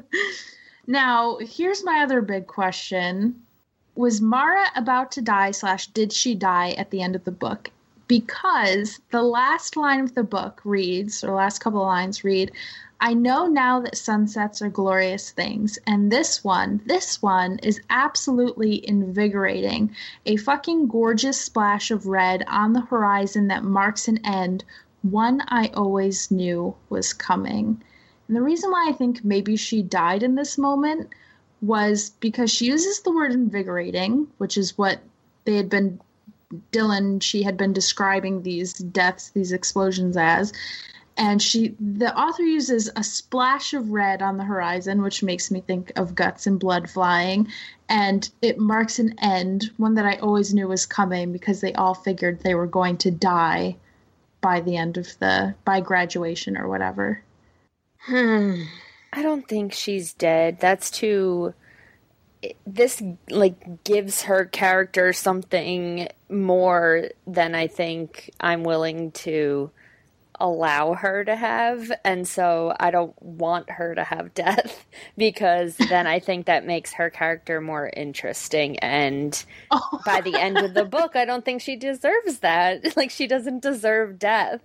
Now, here's my other big question. Was Mara about to die slash did she die at the end of the book? Because the last line of the book reads, or the last couple of lines read, "I know now that sunsets are glorious things, and this one, this one is absolutely invigorating. A fucking gorgeous splash of red on the horizon that marks an end, one I always knew was coming." And the reason why I think maybe she died in this moment was because she uses the word invigorating, which is what they had been, Dylan, she had been describing these deaths, these explosions as. And she, the author uses a splash of red on the horizon, which makes me think of guts and blood flying. And it marks an end, one that I always knew was coming because they all figured they were going to die by the end of the, by graduation or whatever. Hmm. I don't think she's dead. That's too... This, like, gives her character something more than I think I'm willing to allow her to have, and so I don't want her to have death, because then I think that makes her character more interesting, and oh. by the end of the book, I don't think she deserves that. Like, she doesn't deserve death.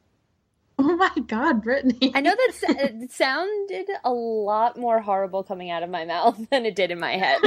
Oh my God, Brittany. I know that it sounded a lot more horrible coming out of my mouth than it did in my head.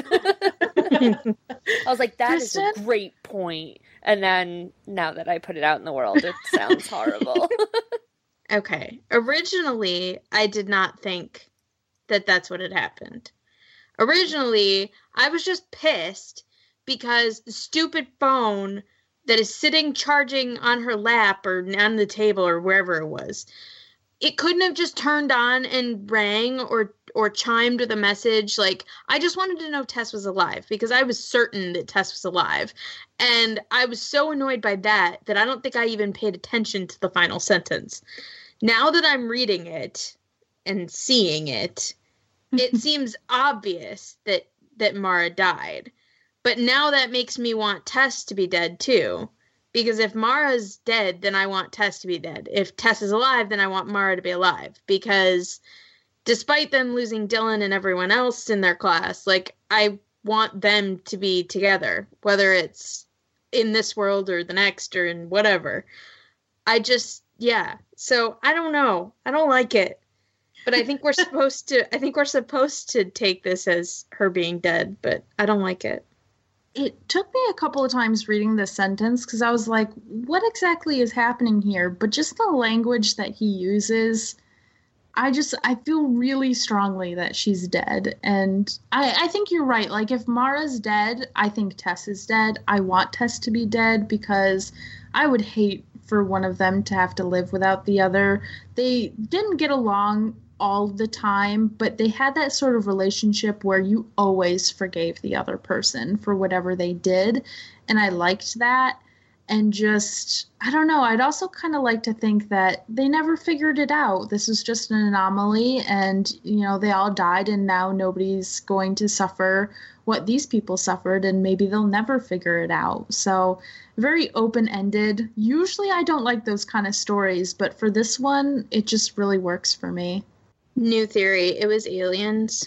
I was like, that Kristen? is a great point. And then, now that I put it out in the world, it sounds horrible. Okay. Originally, I did not think that that's what had happened. Originally, I was just pissed because the stupid phone that is sitting charging on her lap or on the table or wherever it was, it couldn't have just turned on and rang or or chimed with a message. Like, I just wanted to know Tess was alive because I was certain that Tess was alive. And I was so annoyed by that that I don't think I even paid attention to the final sentence. Now that I'm reading it and seeing it, it seems obvious that, that Mara died. But now that makes me want Tess to be dead too. Because if Mara's dead, then I want Tess to be dead. If Tess is alive, then I want Mara to be alive. Because despite them losing Dylan and everyone else in their class, like, I want them to be together. Whether it's in this world or the next or in whatever. I just, yeah. So, I don't know. I don't like it. But I think we're supposed to, I think we're supposed to take this as her being dead. But I don't like it. It took me a couple of times reading this sentence because I was like, what exactly is happening here? But just the language that he uses, I just, I feel really strongly that she's dead. And I, I think you're right. Like, if Mara's dead, I think Tess is dead. I want Tess to be dead because I would hate for one of them to have to live without the other. They didn't get along all the time, but they had that sort of relationship where you always forgave the other person for whatever they did. And I liked that. And just, I don't know, I'd also kind of like to think that they never figured it out. This was just an anomaly, and, you know, they all died, and now nobody's going to suffer what these people suffered, and maybe they'll never figure it out. So, very open-ended. Usually I don't like those kind of stories, but for this one, it just really works for me. New theory, it was aliens.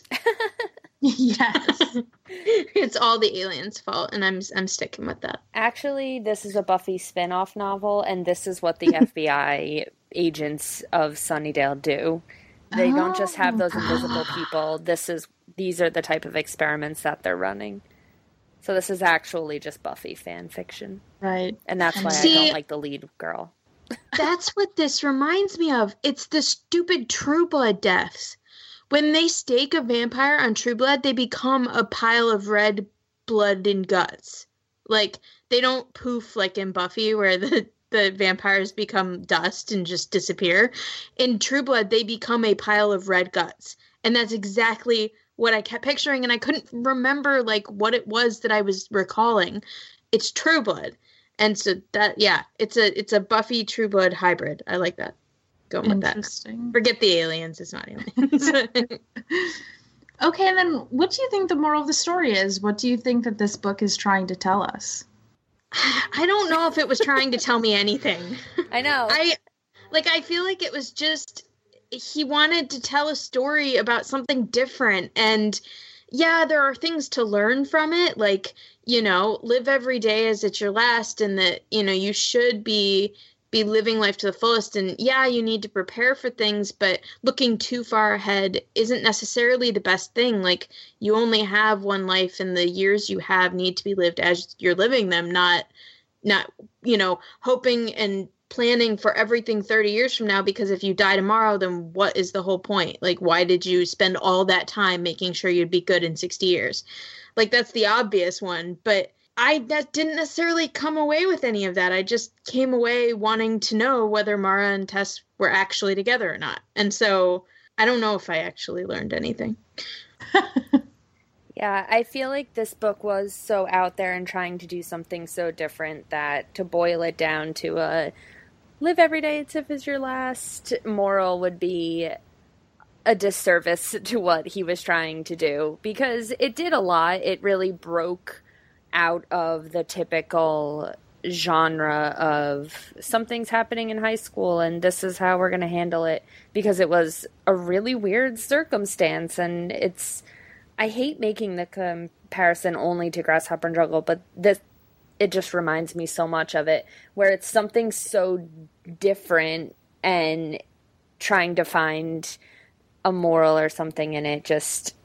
Yes. It's all the aliens' fault, and I'm I'm sticking with that. Actually, this is a Buffy spin-off novel, and this is what the F B I agents of Sunnydale do. They oh, don't just have those invisible people. This is these are the type of experiments that they're running. So this is actually just Buffy fan fiction. Right. And that's why See, I don't like the lead girl. That's what this reminds me of. It's the stupid True Blood deaths. When they stake a vampire on True Blood, they become a pile of red blood and guts. Like, they don't poof like in Buffy, where the, the vampires become dust and just disappear. In True Blood, they become a pile of red guts. And that's exactly what I kept picturing, and I couldn't remember, like, what it was that I was recalling. It's True Blood. And so that, yeah, it's a it's a Buffy True Blood hybrid. I like that. Going with that. Forget the aliens. It's not aliens. Okay, and then what do you think the moral of the story is? What do you think that this book is trying to tell us? I don't know if it was trying to tell me anything. I know. I like I feel like it was just he wanted to tell a story about something different, and yeah, there are things to learn from it, like, you know, live every day as it's your last, and that, you know, you should be be living life to the fullest. And yeah, you need to prepare for things, but looking too far ahead isn't necessarily the best thing. Like, you only have one life, and the years you have need to be lived as you're living them, not, not, you know, hoping and planning for everything thirty years from now, because if you die tomorrow, then what is the whole point? Like, why did you spend all that time making sure you'd be good in sixty years? Like, that's the obvious one, but I that didn't necessarily come away with any of that. I just came away wanting to know whether Mara and Tess were actually together or not. And so I don't know if I actually learned anything. Yeah, I feel like this book was so out there and trying to do something so different that to boil it down to a live every day as if it's your last moral would be a disservice to what he was trying to do, because it did a lot. It really broke out of the typical genre of something's happening in high school and this is how we're going to handle it, because it was a really weird circumstance. And it's, I hate making the comparison only to Grasshopper and Juggle, but this, it just reminds me so much of it, where it's something so different and trying to find a moral or something in it just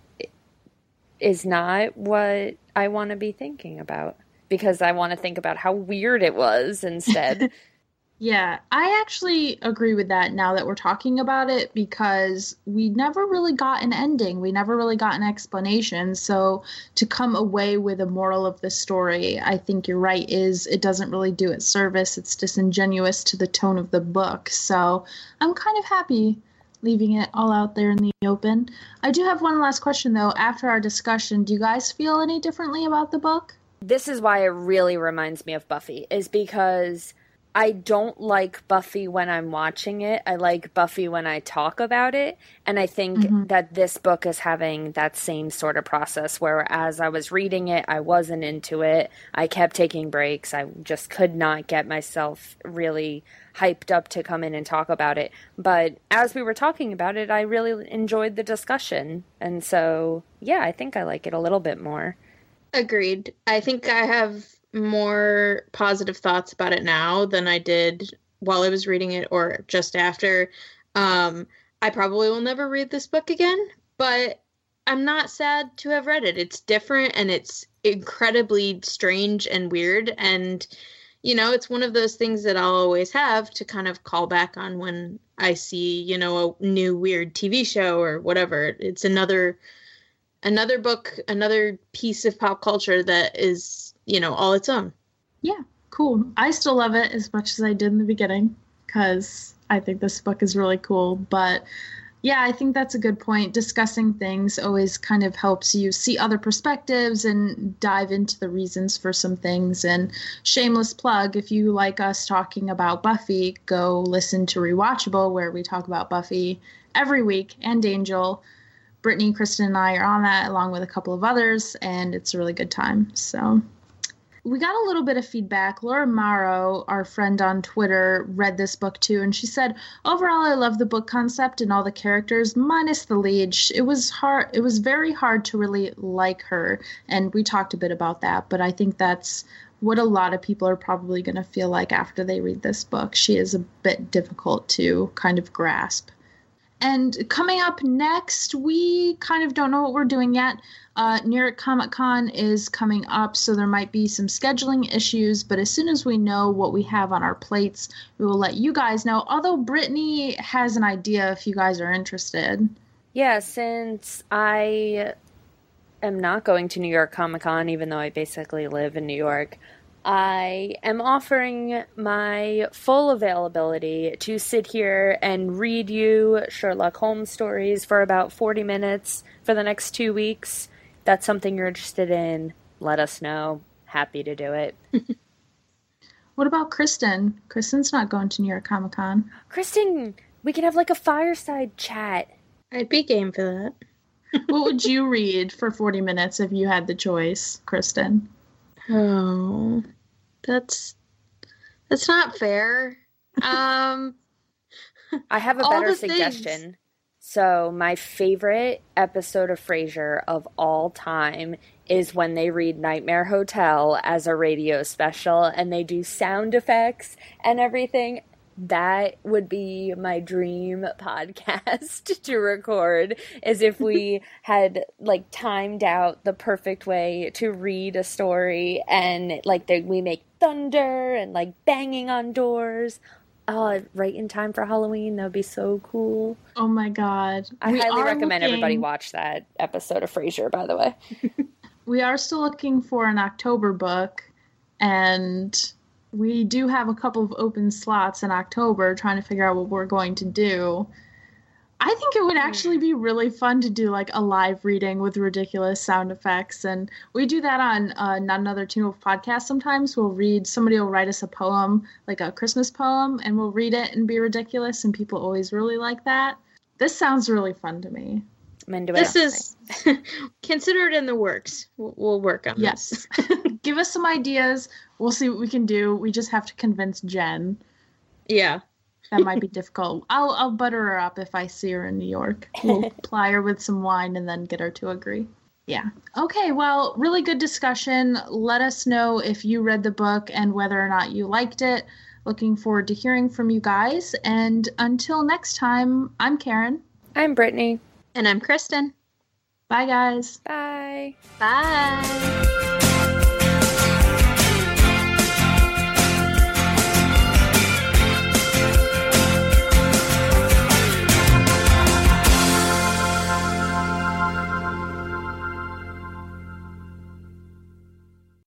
is not what I want to be thinking about, because I want to think about how weird it was instead. Yeah, I actually agree with that now that we're talking about it, because we never really got an ending. We never really got an explanation. So to come away with a moral of the story, I think you're right, is it doesn't really do it service. It's disingenuous to the tone of the book. So I'm kind of happy leaving it all out there in the open. I do have one last question, though. After our discussion, do you guys feel any differently about the book? This is why it really reminds me of Buffy, is because I don't like Buffy when I'm watching it. I like Buffy when I talk about it. And I think mm-hmm. that this book is having that same sort of process, where as I was reading it, I wasn't into it. I kept taking breaks. I just could not get myself really hyped up to come in and talk about it. But as we were talking about it, I really enjoyed the discussion. And so, yeah, I think I like it a little bit more. Agreed. I think I have more positive thoughts about it now than I did while I was reading it or just after. Um, I probably will never read this book again, but I'm not sad to have read it. It's different and it's incredibly strange and weird. And you know, it's one of those things that I'll always have to kind of call back on when I see, you know, a new weird T V show or whatever. It's another another book, another piece of pop culture that is, you know, all its own. Yeah, cool. I still love it as much as I did in the beginning because I think this book is really cool. But yeah, I think that's a good point. Discussing things always kind of helps you see other perspectives and dive into the reasons for some things. And shameless plug, if you like us talking about Buffy, go listen to Rewatchable, where we talk about Buffy every week, and Angel. Brittany, Kristen, and I are on that, along with a couple of others, and it's a really good time. So we got a little bit of feedback. Laura Morrow, our friend on Twitter, read this book too, and she said, overall, I love the book concept and all the characters, minus the lead. It was hard. It was very hard to really like her, and we talked a bit about that, but I think that's what a lot of people are probably going to feel like after they read this book. She is a bit difficult to kind of grasp. And coming up next, we kind of don't know what we're doing yet. Uh, New York Comic Con is coming up, so there might be some scheduling issues, but as soon as we know what we have on our plates, we will let you guys know. Although Brittany has an idea if you guys are interested. Yeah, since I am not going to New York Comic Con, even though I basically live in New York, I am offering my full availability to sit here and read you Sherlock Holmes stories for about forty minutes for the next two weeks. If that's something you're interested in, let us know. Happy to do it. What about Kristen? Kristen's not going to New York Comic Con. Kristen, we could have like a fireside chat. I'd be game for that. What would you read for forty minutes if you had the choice, Kristen? Oh, that's that's not fair. Um, I have a better suggestion. Things. So my favorite episode of Frasier of all time is when they read Nightmare Hotel as a radio special and they do sound effects and everything. That would be my dream podcast to record, is if we had like timed out the perfect way to read a story and like they, we make thunder and like banging on doors. Oh, right in time for Halloween. That would be so cool. Oh my God. I we highly recommend looking... everybody watch that episode of Frasier, by the way. We are still looking for an October book, and we do have a couple of open slots in October, trying to figure out what we're going to do. I think it would actually be really fun to do like a live reading with ridiculous sound effects. And we do that on uh, Not Another Teen Wolf podcast sometimes. We'll read, somebody will write us a poem, like a Christmas poem, and we'll read it and be ridiculous. And people always really like that. This sounds really fun to me. I'm into it. This is, consider it in the works. We'll, we'll work on yes. this. Give us some ideas. We'll see what we can do. We just have to convince Jen. Yeah. That might be difficult. I'll I'll butter her up if I see her in New York. We'll ply her with some wine and then get her to agree. Yeah. Okay, well, really good discussion. Let us know if you read the book and whether or not you liked it. Looking forward to hearing from you guys. And until next time, I'm Karen. I'm Brittany. And I'm Kristen. Bye, guys. Bye. Bye.